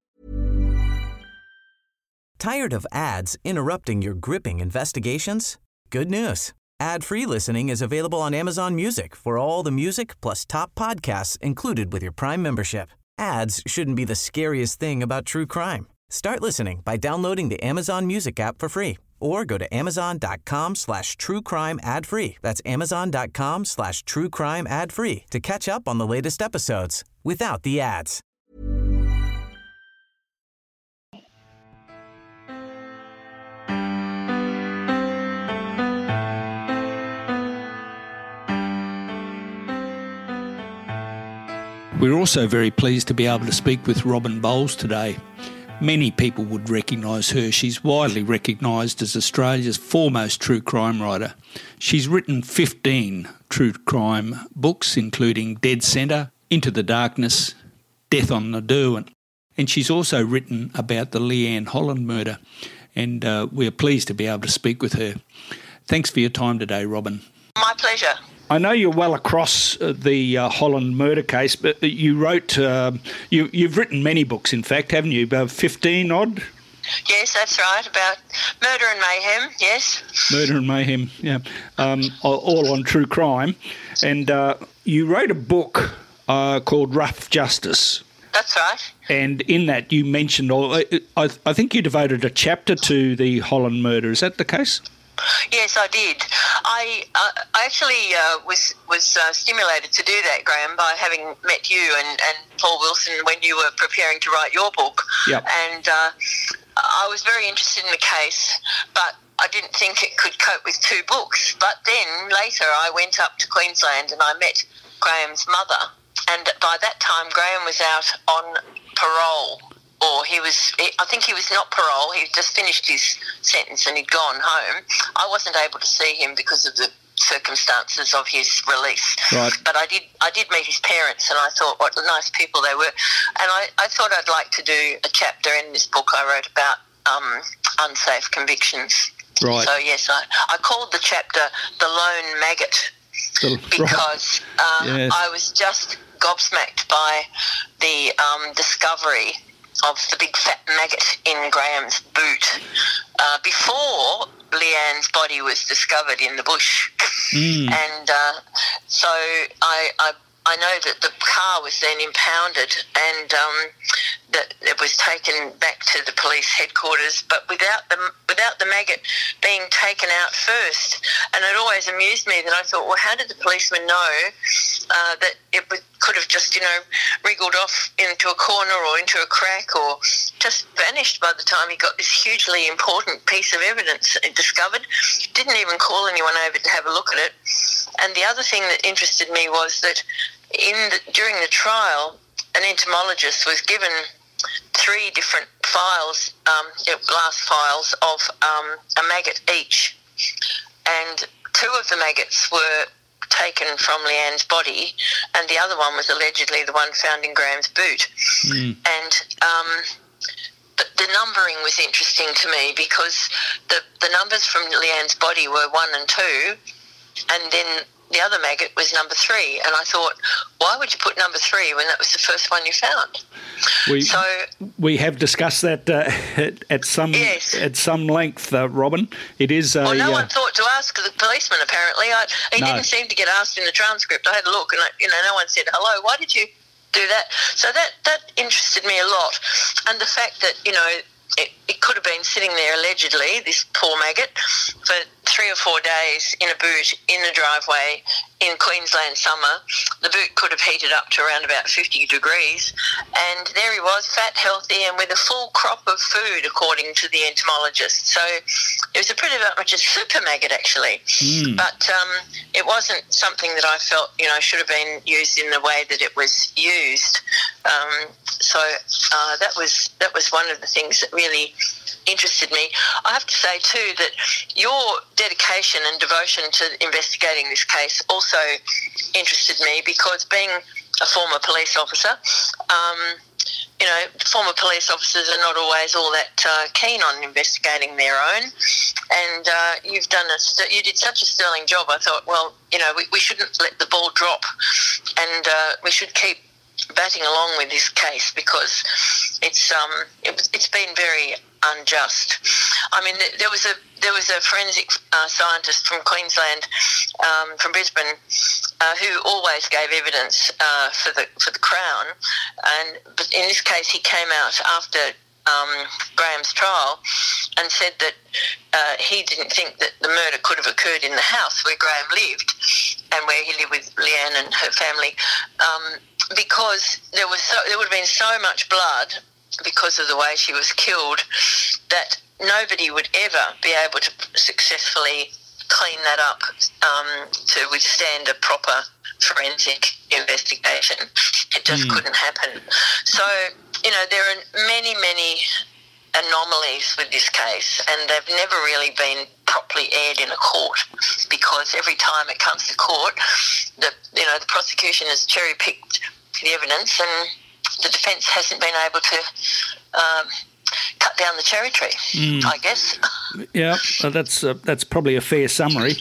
Tired of ads interrupting your gripping investigations? Good news. Ad-free listening is available on Amazon Music for all the music plus top podcasts included with your Prime membership. Ads shouldn't be the scariest thing about true crime. Start listening by downloading the Amazon Music app for free or go to amazon.com slash true crime ad free. That's amazon.com slash true crime ad free to catch up on the latest episodes without the ads. We're also very pleased to be able to speak with Robin Bowles today. Many people would recognise her. She's widely recognised as Australia's foremost true crime writer. She's written fifteen true crime books, including Dead Centre, Into the Darkness, Death on the Derwent. And she's also written about the Leanne Holland murder. And uh, we're pleased to be able to speak with her. Thanks for your time today, Robin. My pleasure. I know you're well across uh, the uh, Holland murder case, but you wrote, uh, you, you've written many books, in fact, haven't you? About fifteen odd? Yes, that's right, about murder and mayhem, yes. Murder and mayhem, yeah, um, all on true crime. And uh, you wrote a book uh, called Rough Justice. That's right. And in that you mentioned, all, I, I think you devoted a chapter to the Holland murder. Is that the case? Yes, I did. I uh, I actually uh, was was uh, stimulated to do that, Graham, by having met you and, and Paul Wilson when you were preparing to write your book. Yep. And uh, I was very interested in the case, but I didn't think it could cope with two books. But then later I went up to Queensland and I met Graham's mother. And by that time, Graham was out on parole. Or he was, I think he was not parole, he just finished his sentence and he'd gone home. I wasn't able to see him because of the circumstances of his release. Right. But I did I did meet his parents and I thought what nice people they were. And I, I thought I'd like to do a chapter in this book I wrote about um, unsafe convictions. Right. So, yes, I, I called the chapter The Lone Maggot The, because right. um, yes. I was just gobsmacked by the um, discovery of the big fat maggot in Graham's boot uh, before Leanne's body was discovered in the bush. Mm. And uh, so I, I I know that the car was then impounded and um, that it was taken back to the police headquarters, but without the without the maggot being taken out first. And it always amused me that I thought, well, how did the policeman know uh, that it would, could have just, you know, wriggled off into a corner or into a crack or just vanished by the time he got this hugely important piece of evidence discovered? Didn't even call anyone over to have a look at it. And the other thing that interested me was that in the, during the trial, an entomologist was given three different files, um, glass files of um, a maggot each. And two of the maggots were taken from Leanne's body, and the other one was allegedly the one found in Graham's boot. Mm. And um, but the numbering was interesting to me because the, the numbers from Leanne's body were one and two, and then the other maggot was number three. And I thought, why would you put number three when that was the first one you found? We, so we have discussed that uh, at, at some yes. at some length, uh, Robin. It is. Well, a, no uh, one thought to ask the policeman. Apparently, I, he no. didn't seem to get asked in the transcript. I had a look, and I, you know, no one said hello. Why did you do that? So that that interested me a lot, and the fact that you know it, it could have been sitting there allegedly, this poor maggot, for three or four days in a boot in the driveway in Queensland summer. The boot could have heated up to around about fifty degrees, and there he was, fat, healthy, and with a full crop of food, according to the entomologist. So it was a pretty much a super maggot, actually. Mm. But um, it wasn't something that I felt, you know, should have been used in the way that it was used. Um, so uh, that was that was one of the things that really interested me. I have to say too that your dedication and devotion to investigating this case also interested me, because being a former police officer, um, you know, former police officers are not always all that uh, keen on investigating their own. And uh, you've done a st- you did such a sterling job. I thought, well, you know, we, we shouldn't let the ball drop, and uh, we should keep batting along with this case, because it's um it, it's been very unjust. I mean, there was a there was a forensic uh, scientist from Queensland, um, from Brisbane, uh, who always gave evidence uh, for the for the Crown, and but in this case he came out after um, Graham's trial and said that uh, he didn't think that the murder could have occurred in the house where Graham lived and where he lived with Leanne and her family, um, because there was so, there would have been so much blood because of the way she was killed that nobody would ever be able to successfully clean that up um, to withstand a proper forensic investigation. It just mm. couldn't happen. So, you know, there are many, many anomalies with this case, and they've never really been properly aired in a court, because every time it comes to court, the you know the prosecution has cherry-picked the evidence, and the defence hasn't been able to um, cut down the cherry tree, mm. I guess. Yeah, well, that's uh, that's probably a fair summary.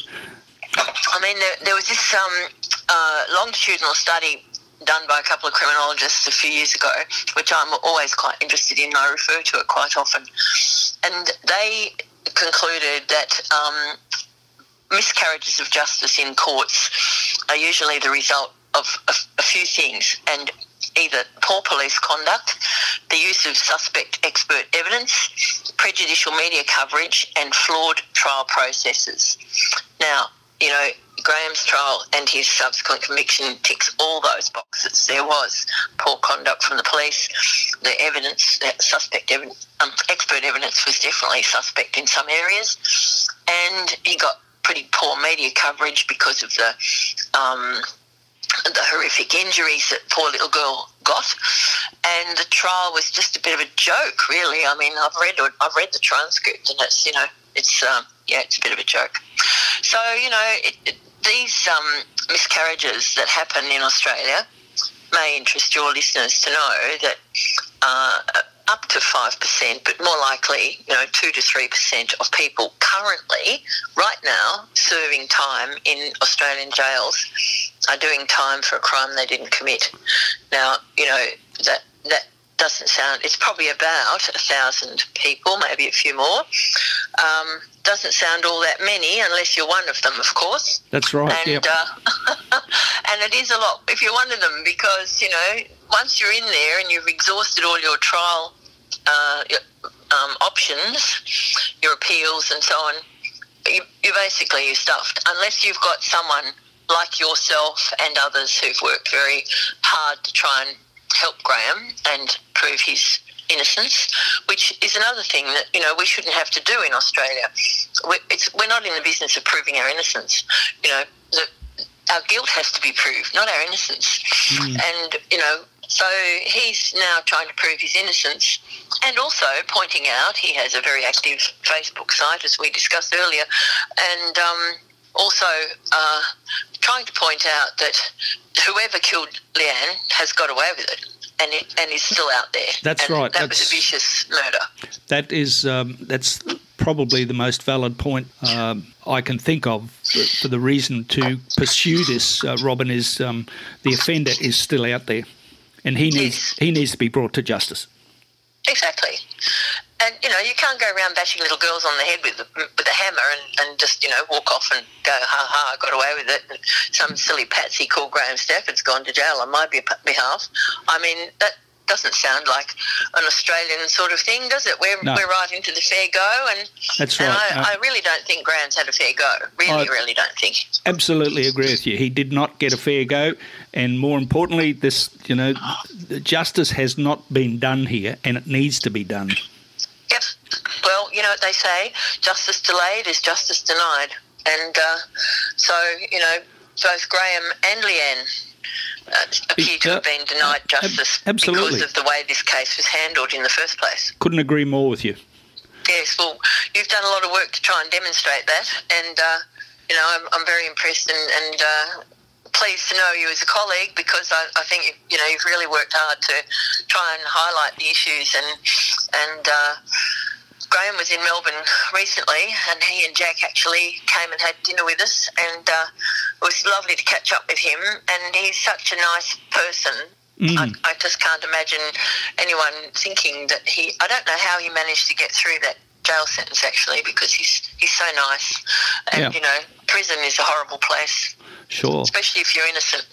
I mean, there, there was this um, uh, longitudinal study done by a couple of criminologists a few years ago, which I'm always quite interested in. I refer to it quite often. And they concluded that um, miscarriages of justice in courts are usually the result of a, a few things, and either poor police conduct, the use of suspect expert evidence, prejudicial media coverage, and flawed trial processes. Now, you know, Graham's trial and his subsequent conviction ticks all those boxes. There was poor conduct from the police. The evidence, the suspect evidence, um, expert evidence was definitely suspect in some areas, and he got pretty poor media coverage because of the um, the horrific injuries that poor little girl got, and the trial was just a bit of a joke, really. I mean, I've read I've read the transcript, and it's you know it's um, yeah it's a bit of a joke. So you know it, it, these um, miscarriages that happen in Australia may interest your listeners to know that uh, up to five percent, but more likely, you know, two to three percent of people currently, right now, serving time in Australian jails are doing time for a crime they didn't commit. Now, you know, that that doesn't sound, it's probably about a thousand people, maybe a few more. Um, doesn't sound all that many unless you're one of them, of course. That's right, and, yep. uh, and it is a lot if you're one of them because, you know, once you're in there and you've exhausted all your trial uh, um, options, your appeals and so on, you, you're basically you're stuffed unless you've got someone like yourself and others who've worked very hard to try and help Graham and prove his innocence, which is another thing that, you know, we shouldn't have to do in Australia. We're, it's, we're not in the business of proving our innocence. You know, the, our guilt has to be proved, not our innocence. Mm. And, you know, so he's now trying to prove his innocence and also pointing out he has a very active Facebook site, as we discussed earlier, and um, also uh, trying to point out that whoever killed Leanne has got away with it and it, and is still out there. That's and right. That that's, was a vicious murder. That is, um, that's probably the most valid point um, I can think of for the reason to pursue this, uh, Robin, is um, the offender is still out there and he needs yes. he needs to be brought to justice. Exactly. And, you know, you can't go around bashing little girls on the head with with a hammer and, and just, you know, walk off and go, ha ha, I got away with it. And some silly patsy called Graham Stafford's gone to jail on my behalf. I mean, that doesn't sound like an Australian sort of thing, does it? We're, no. we're right into the fair go. And, That's and right. I, uh, I really don't think Graham's had a fair go. Really, I really don't think. Absolutely agree with you. He did not get a fair go. And more importantly, this, you know, justice has not been done here and it needs to be done. Yep. Well, you know what they say, justice delayed is justice denied. And uh, so, you know, both Graham and Leanne uh, appear to have been denied justice Absolutely. because of the way this case was handled in the first place. Couldn't agree more with you. Yes, well, you've done a lot of work to try and demonstrate that. And, uh, you know, I'm, I'm very impressed and, and uh, pleased to know you as a colleague because I, I think, you, you know, you've really worked hard to try and highlight the issues and, and uh, Graham was in Melbourne recently and he and Jack actually came and had dinner with us and uh, it was lovely to catch up with him and he's such a nice person. Mm. I, I just can't imagine anyone thinking that he... I don't know how he managed to get through that jail sentence actually because he's he's so nice and, yeah. you know, prison is a horrible place. Sure. Especially if you're innocent.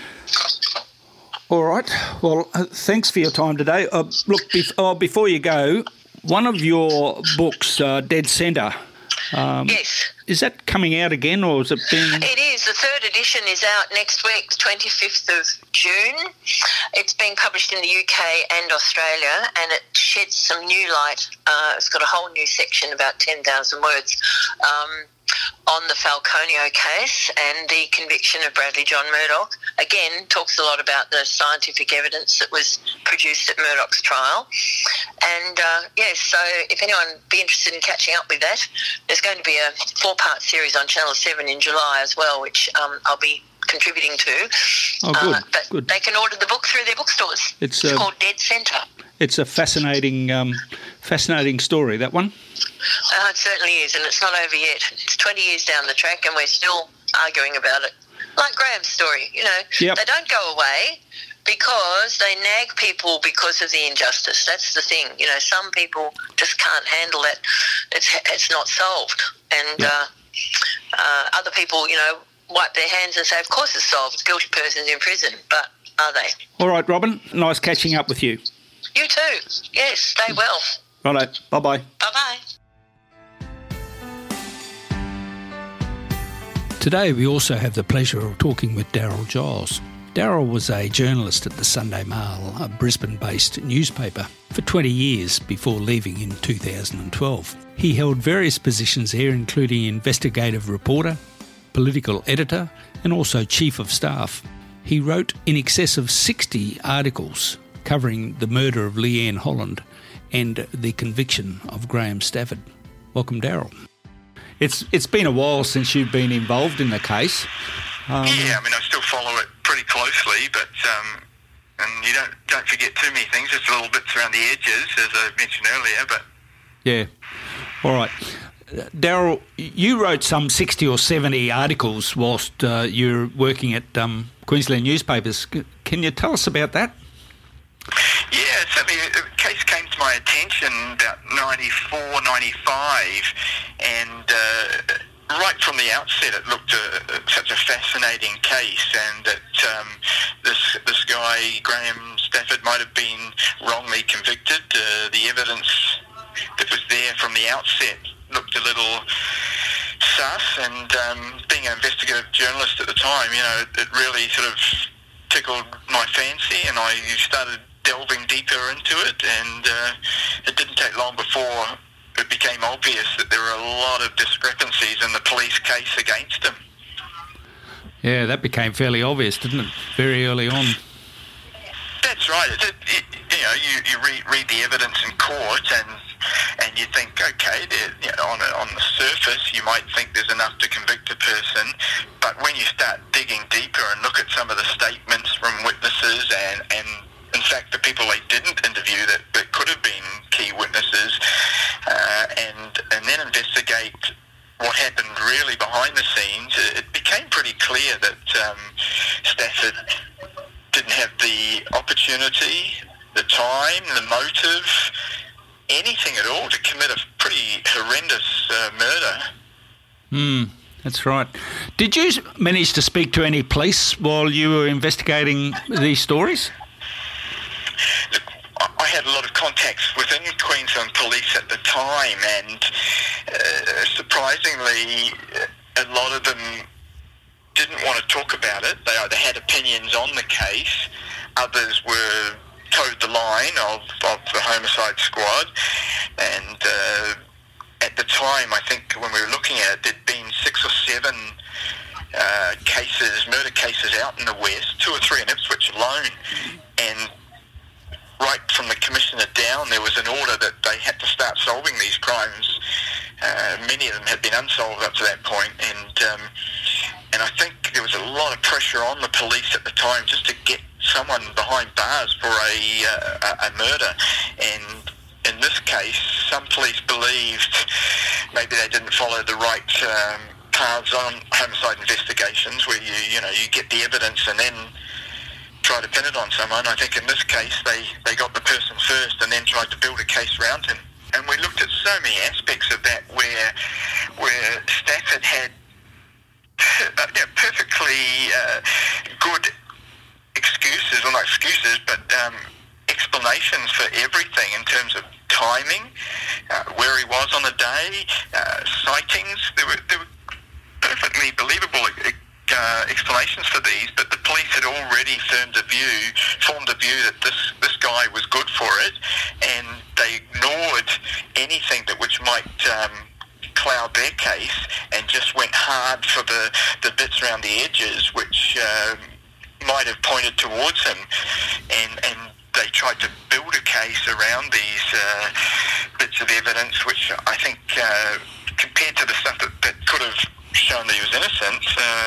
All right. Well, uh, thanks for your time today. Uh, look, bef- oh, before you go... One of your books, uh, Dead Centre, um, yes. Is that coming out again or is it being... It is. The third edition is out next week, the twenty-fifth of June. It's being published in the U K and Australia and it sheds some new light. Uh, it's got a whole new section, about ten thousand words, um, on the Falconio case and the conviction of Bradley John Murdoch. Again, talks a lot about the scientific evidence that was produced at Murdoch's trial. And, uh, yes, so if anyone be interested in catching up with that, there's going to be a four-part series on Channel seven in July as well, which um, I'll be contributing to. Oh, good, uh, but good. They can order the book through their bookstores. It's, it's uh, called Dead Centre. It's a fascinating, um, fascinating story, that one. Uh, it certainly is, and it's not over yet. It's twenty years down the track and we're still arguing about it. Like Graham's story, you know, yep. They don't go away because they nag people because of the injustice. That's the thing. You know, some people just can't handle it. It's it's not solved. And yep. uh, uh, other people, you know, wipe their hands and say, of course it's solved. The guilty person's in prison. But are they? All right, Robin. Nice catching up with you. You too. Yes, stay well. Righto. Bye-bye. Bye-bye. Today we also have the pleasure of talking with Daryl Giles. Daryl was a journalist at the Sunday Mail, a Brisbane-based newspaper, for twenty years before leaving in two thousand twelve. He held various positions here, including investigative reporter, political editor, and also chief of staff. He wrote in excess of sixty articles covering the murder of Leanne Holland and the conviction of Graham Stafford. Welcome, Daryl. It's it's been a while since you've been involved in the case. Um, yeah, I mean, I still follow it pretty closely, but um, and you don't don't forget too many things, just little bits around the edges, as I mentioned earlier. But yeah, all right, Daryl, you wrote some sixty or seventy articles whilst uh, you're working at um, Queensland newspapers. Can you tell us about that? Yeah, certainly a case came to my attention about ninety-four, ninety-five, and uh, right from the outset it looked a, such a fascinating case, and that um, this this guy, Graham Stafford, might have been wrongly convicted. Uh, the evidence that was there from the outset looked a little sus, and um, being an investigative journalist at the time, you know, it really sort of tickled my fancy, and I started delving deeper into it, and uh, it didn't take long before it became obvious that there were a lot of discrepancies in the police case against him. Yeah, that became fairly obvious, didn't it, very early on? That's right. It, it, it, you know, you, you read, read the evidence in court, and and you think, okay, you know, on, a, on the surface you might think there's enough to convict a person, but when you start digging deeper and look at some of the statements from witnesses and, and in fact the people they didn't interview that, that could have been key witnesses, uh, and, and then investigate what happened really behind the scenes, it became pretty clear that um, Stafford didn't have the opportunity, the time, the motive, anything at all to commit a pretty horrendous uh, murder. Hmm, that's right. Did you manage to speak to any police while you were investigating these stories? Look, I had a lot of contacts within Queensland Police at the time, and uh, surprisingly, a lot of them didn't want to talk about it. They either had opinions on the case, others were towed the line of, of the homicide squad, and uh, at the time, I think when we were looking at it, there'd been six or seven uh, cases, murder cases out in the west, two or three in Ipswich alone, and right from the commissioner down, there was an order that they had to start solving these crimes. Uh, many of them had been unsolved up to that point, and um, and I think there was a lot of pressure on the police at the time just to get someone behind bars for a, uh, a murder. And in this case, some police believed maybe they didn't follow the right um, paths on homicide investigations, where you you know you get the evidence and then try to pin it on someone. I think in this case they, they got the person first and then tried to build a case around him. And we looked at so many aspects of that where where Stafford had uh, you know, perfectly uh, good excuses, well not excuses, but um, explanations for everything in terms of timing, uh, where he was on the day, uh, sightings. There were, there were perfectly believable uh, explanations for these, but the police had already formed a view, formed a view that this, this guy was good for it, and they ignored anything that which might um, cloud their case and just went hard for the, the bits around the edges which uh, might have pointed towards him, and, and they tried to build a case around these uh, bits of evidence which I think uh, compared to the stuff that, that could have shown that he was innocent, uh,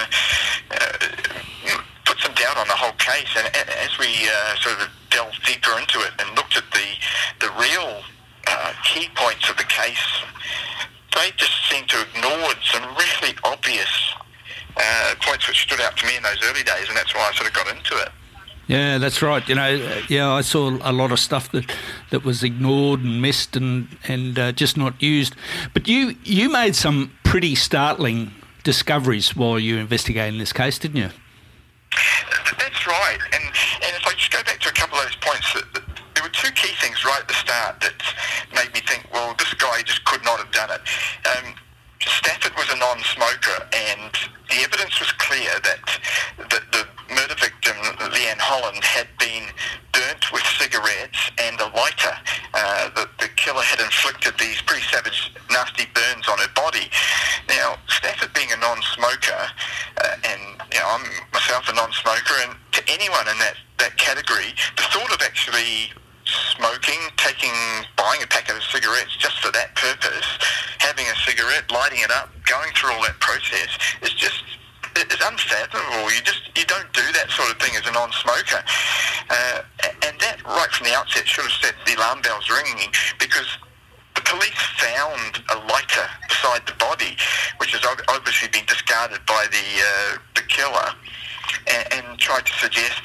uh, put some doubt on the whole case. And as we uh, sort of delved deeper into it and looked at the the real uh, key points of the case, they just seemed to have ignored some really obvious uh, points which stood out to me in those early days, and that's why I sort of got into it. Yeah, that's right. You know, yeah, I saw a lot of stuff that, that was ignored and missed and and uh, just not used. But you you made some pretty startling discoveries while you were investigating this case, didn't you? That's right. And and if I just go back to a couple of those points, that, that there were two key things right at the start that made me think, well, this guy just could not have done it. Um, Stafford was a non-smoker, and the evidence was clear that the, the murder victim, Leanne Holland, had been burnt with cigarettes and a lighter. Uh, the, the killer had inflicted these pretty savage, nasty burns on her body. Now, Stafford being a non-smoker, uh, and you know, I'm myself a non-smoker, and to anyone in that, that category, the thought of actually smoking, taking, buying a packet of cigarettes just for that purpose, having a cigarette, lighting it up, going through all that process, is just, it's unfathomable. You just, you don't do that sort of thing as a non-smoker. Uh, and that, right from the outset, should have set the alarm bells ringing, because the police found a lighter beside the body, which has obviously been discarded by the uh, the killer, and, and tried to suggest that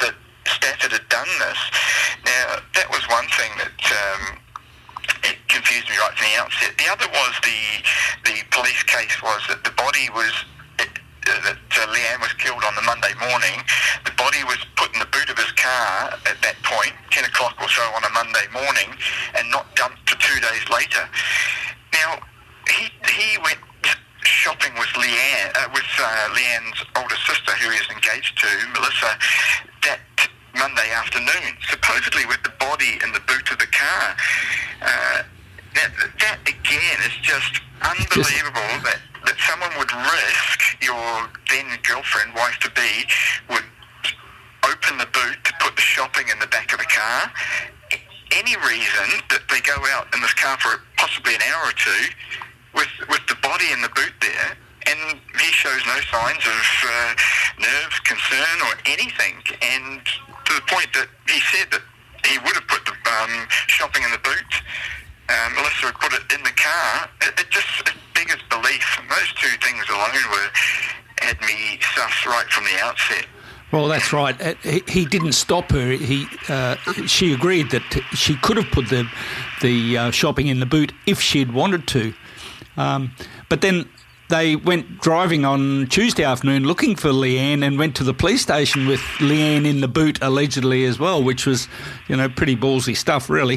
Stafford had done this. Now, that was one thing that um, it confused me right from the outset. The other was the the police case was that the body was, it, uh, that uh, Leanne was killed on the Monday morning. The body was put in the boot of his car at that point, ten o'clock or so on a Monday morning, and not dumped for two days later. Now, he he went shopping with Leanne, uh, with uh, Leanne's older sister, who he is engaged to, Melissa, that Monday afternoon, supposedly with the body in the boot of the car. Uh, that, that again is just unbelievable that, that someone would risk, your then girlfriend, wife-to-be, would open the boot to put the shopping in the back of the car. Any reason that they go out in this car for possibly an hour or two with with the body in the boot there, and he shows no signs of uh, nerves, concern or anything, and to the point that he said that he would have put the um, shopping in the boot, um, Melissa would put it in the car. It, it just it beggars belief. Those two things alone were had me sus right from the outset. Well, that's right. He, he didn't stop her. He, uh, she agreed that she could have put the the uh, shopping in the boot if she'd wanted to. Um, but then they went driving on Tuesday afternoon looking for Leanne and went to the police station with Leanne in the boot allegedly as well, which was, you know, pretty ballsy stuff, really.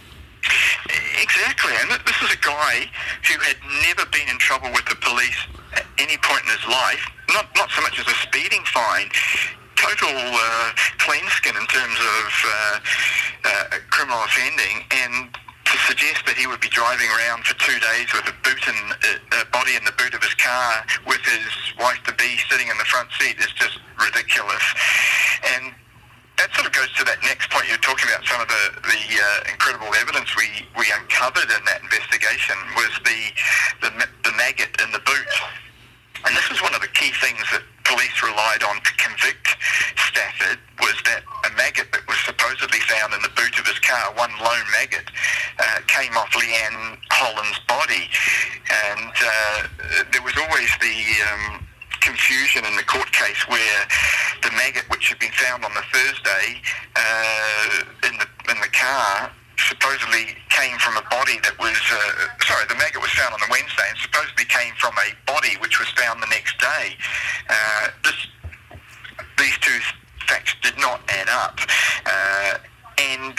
Exactly, and this is a guy who had never been in trouble with the police at any point in his life, not not so much as a speeding fine, total uh, clean skin in terms of uh, uh, criminal offending, and to suggest that he would be driving around for two days with a boot and a body in the boot of his car with his wife-to-be sitting in the front seat is just ridiculous. And that sort of goes to that next point you were talking about, some of the, the uh, incredible evidence we, we uncovered in that investigation was the, the the maggot in the boot. And this was one of the key things that police relied on to convict Stafford, was that a maggot that was supposedly found in the boot of his car, one lone maggot, uh, came off Leanne Holland's body. And uh, there was always the um, confusion in the court case where the maggot, which had been found on the Thursday uh, in the in the car, supposedly came from a body that was, uh, sorry, the maggot was found on the Wednesday and supposedly came from a body which was found the next day. Uh, this, these two facts did not add up. Uh, and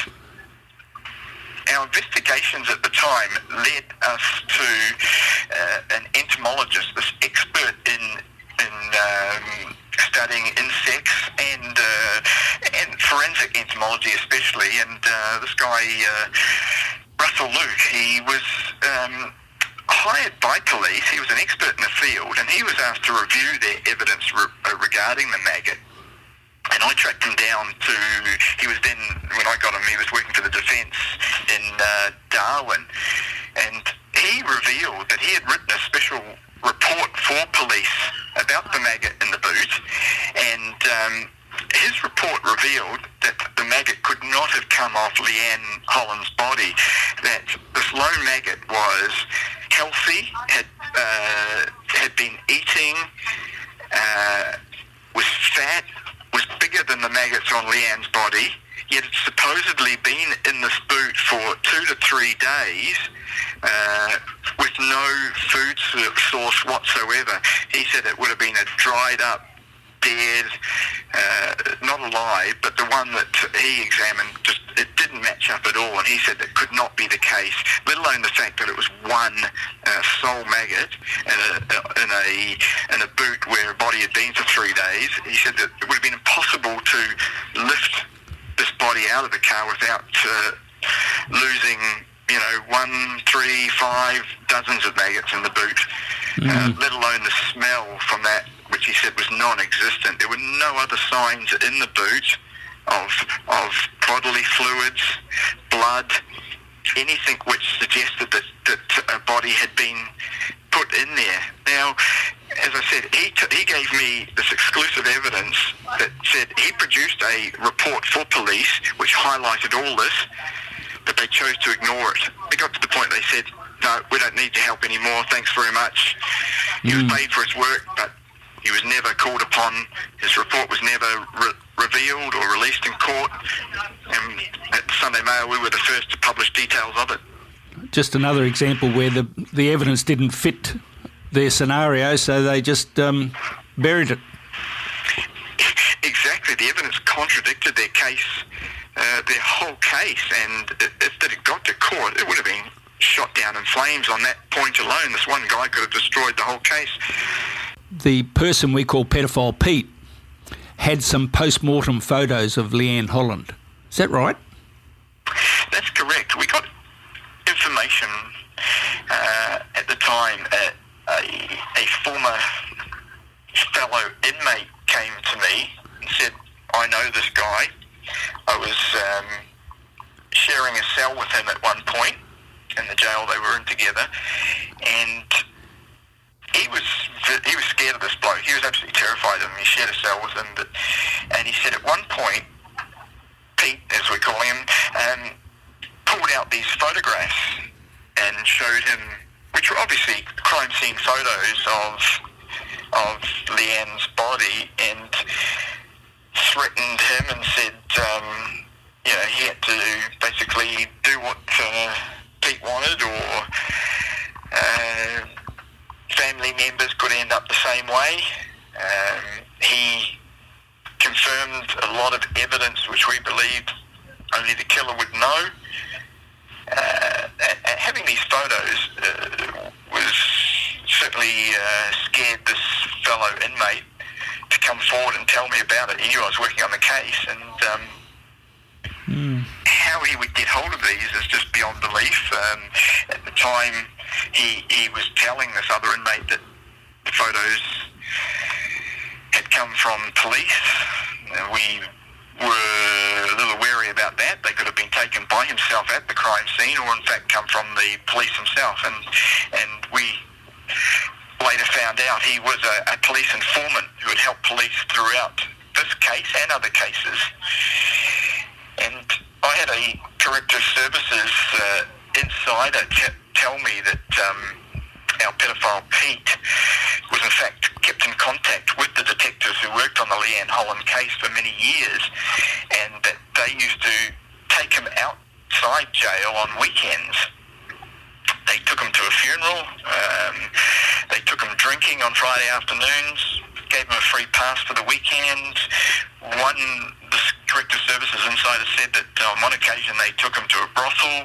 our investigations at the time led us to uh, an entomologist, this expert in, in um, studying insects and uh, and forensic entomology especially, and uh, this guy uh, Russell Luke, he was um, hired by police. He was an expert in the field, and he was asked to review their evidence re- regarding the maggot. And I tracked him down to, he was then, when I got him, he was working for the defence in uh, Darwin, and he revealed that he had written a special report for police about the maggot in the boot, and um, his report revealed that the maggot could not have come off Leanne Holland's body, that this lone maggot was healthy, had uh, had been eating, uh, was fat, was bigger than the maggots on Leanne's body, yet had supposedly been in this boot for two to three days uh, with no food source whatsoever. He said it would have been a dried up, dead, uh, not alive, but the one that he examined, just it didn't match up at all, and he said that could not be the case, let alone the fact that it was one uh, sole maggot in a, in a in a boot where a body had been for three days. He said that it would have been impossible to lift this body out of the car without uh, losing, you know, one, three, five, dozens of maggots in the boot, mm. uh, let alone the smell from that, which he said was non-existent. There were no other signs in the boot of of bodily fluids, blood, anything which suggested that, that a body had been put in there. Now, as I said, he t- he gave me this exclusive evidence that said he produced a report for police which highlighted all this, but they chose to ignore it. They got to the point they said, no, we don't need your help anymore, thanks very much. He mm. was paid for his work, but He was never called upon. His report was never re- revealed or released in court. And at the Sunday Mail, we were the first to publish details of it. Just another example where the the evidence didn't fit their scenario, so they just um, buried it. Exactly. The evidence contradicted their case, uh, their whole case, and if that had got to court, it would have been shot down in flames on that point alone. This one guy could have destroyed the whole case. The person we call Pedophile Pete had some post-mortem photos of Leanne Holland. Is that right? That's correct. We got information uh, at the time. Uh, a, a former fellow inmate came to me and said, I know this guy. I was um, sharing a cell with him at one point in the jail they were in together, and he was he was scared of this bloke. He was absolutely terrified of him. He shared a cell with him, but, and he said at one point, Pete, as we call him, um, pulled out these photographs and showed him, which were obviously crime scene photos of of Leanne's body, and threatened him and said, um, you know, he had to basically do what uh, Pete wanted, or uh, family members could end up the same way. Um, he confirmed a lot of evidence which we believed only the killer would know. Uh, and, and having these photos uh, was certainly uh, scared this fellow inmate to come forward and tell me about it. He knew I was working on the case, and um, mm. how he would get hold of these is just beyond belief. Um, at the time, he he was telling this other inmate that the photos had come from police. Uh, we were a little wary about that. They could have been taken by himself at the crime scene, or in fact come from the police himself. And and we later found out he was a, a police informant who had helped police throughout this case and other cases. And I had a corrective services uh, insider t- tell me that um, our pedophile Pete was in fact kept in contact with the detectives who worked on the Leanne Holland case for many years, and that they used to take him outside jail on weekends. They took him to a funeral, um, they took him drinking on Friday afternoons, gave him a free pass for the weekend. One, the corrective services insider said that on one occasion they took him to a brothel.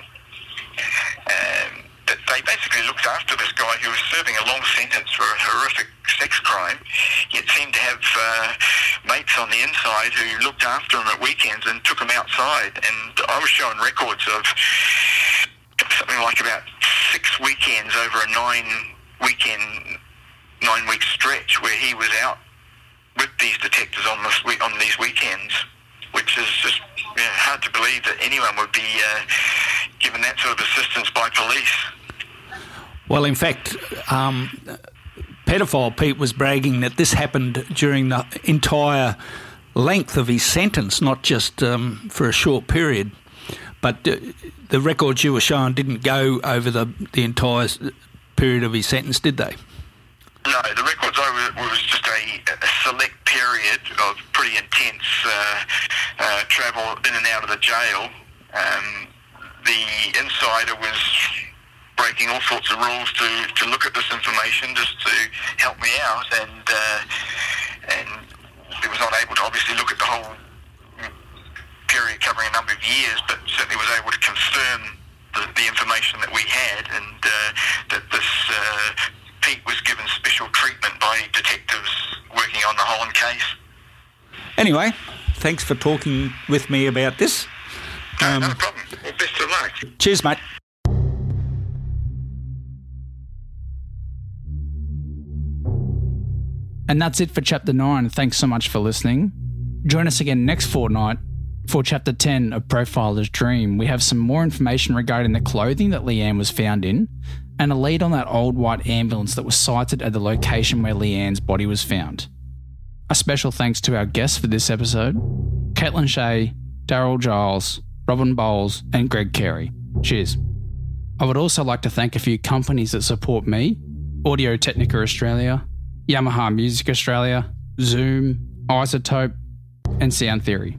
Um, that they basically looked after this guy who was serving a long sentence for a horrific sex crime, yet seemed to have uh, mates on the inside who looked after him at weekends and took him outside. And I was showing records of something like about six weekends over a nine weekend, nine week stretch where he was out with these detectives on this week, on these weekends, which is just you know, hard to believe that anyone would be uh, given that sort of assistance by police. Well, in fact, um, pedophile Pete was bragging that this happened during the entire length of his sentence, not just um, for a short period. But uh, the records you were showing didn't go over the, the entire period of his sentence, did they? No, the records I was, was just a, a select period of pretty intense uh, uh, travel in and out of the jail. Um, the insider was breaking all sorts of rules to, to look at this information just to help me out, and uh, and he was not able to obviously look at the whole period covering a number of years, but certainly was able to confirm the, the information that we had, and uh, that this uh, Pete was given special treatment by detectives working on the Holland case. Anyway, thanks for talking with me about this. No, um, not a problem. Well, best of luck. Cheers, mate. And that's it for Chapter nine. Thanks so much for listening. Join us again next fortnight for Chapter ten of Profiler's Dream. We have some more information regarding the clothing that Leanne was found in, and a lead on that old white ambulance that was sighted at the location where Leanne's body was found. A special thanks to our guests for this episode, Caitlin Shea, Daryl Giles, Robin Bowles, and Greg Carey. Cheers. I would also like to thank a few companies that support me: Audio Technica Australia, Yamaha Music Australia, Zoom, Isotope, and Sound Theory.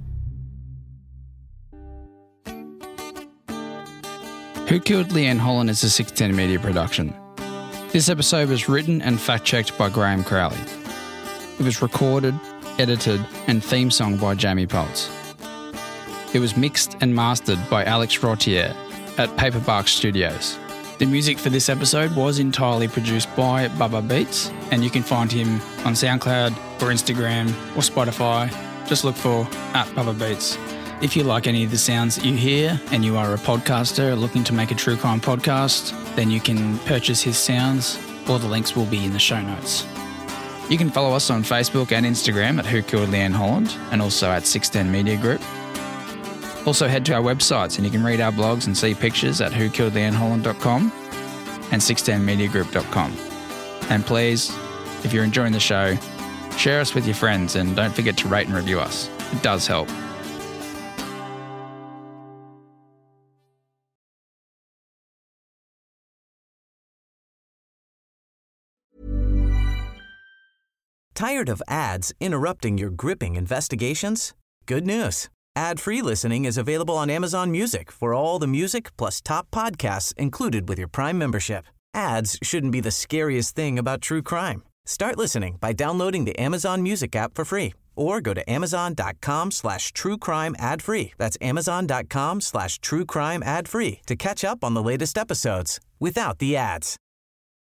Who Killed Leanne Holland is a six ten Media production. This episode was written and fact-checked by Graham Crowley. It was recorded, edited, and theme song by Jamie Pultz. It was mixed and mastered by Alex Rottier at Paperbark Studios. The music for this episode was entirely produced by Bubba Beats, and you can find him on SoundCloud or Instagram or Spotify. Just look for at Bubba Beats. If you like any of the sounds that you hear and you are a podcaster looking to make a true crime podcast, then you can purchase his sounds. All the links will be in the show notes. You can follow us on Facebook and Instagram at Who Killed Leanne Holland and also at six ten Media Group. Also head to our websites and you can read our blogs and see pictures at who killed leanne holland dot com and six ten media group dot com. And please, if you're enjoying the show, share us with your friends and don't forget to rate and review us. It does help. Tired of ads interrupting your gripping investigations? Good news. Ad-free listening is available on Amazon Music for all the music plus top podcasts included with your Prime membership. Ads shouldn't be the scariest thing about true crime. Start listening by downloading the Amazon Music app for free or go to amazon.com slash true crime ad free. That's amazon.com slash true crime ad free to catch up on the latest episodes without the ads.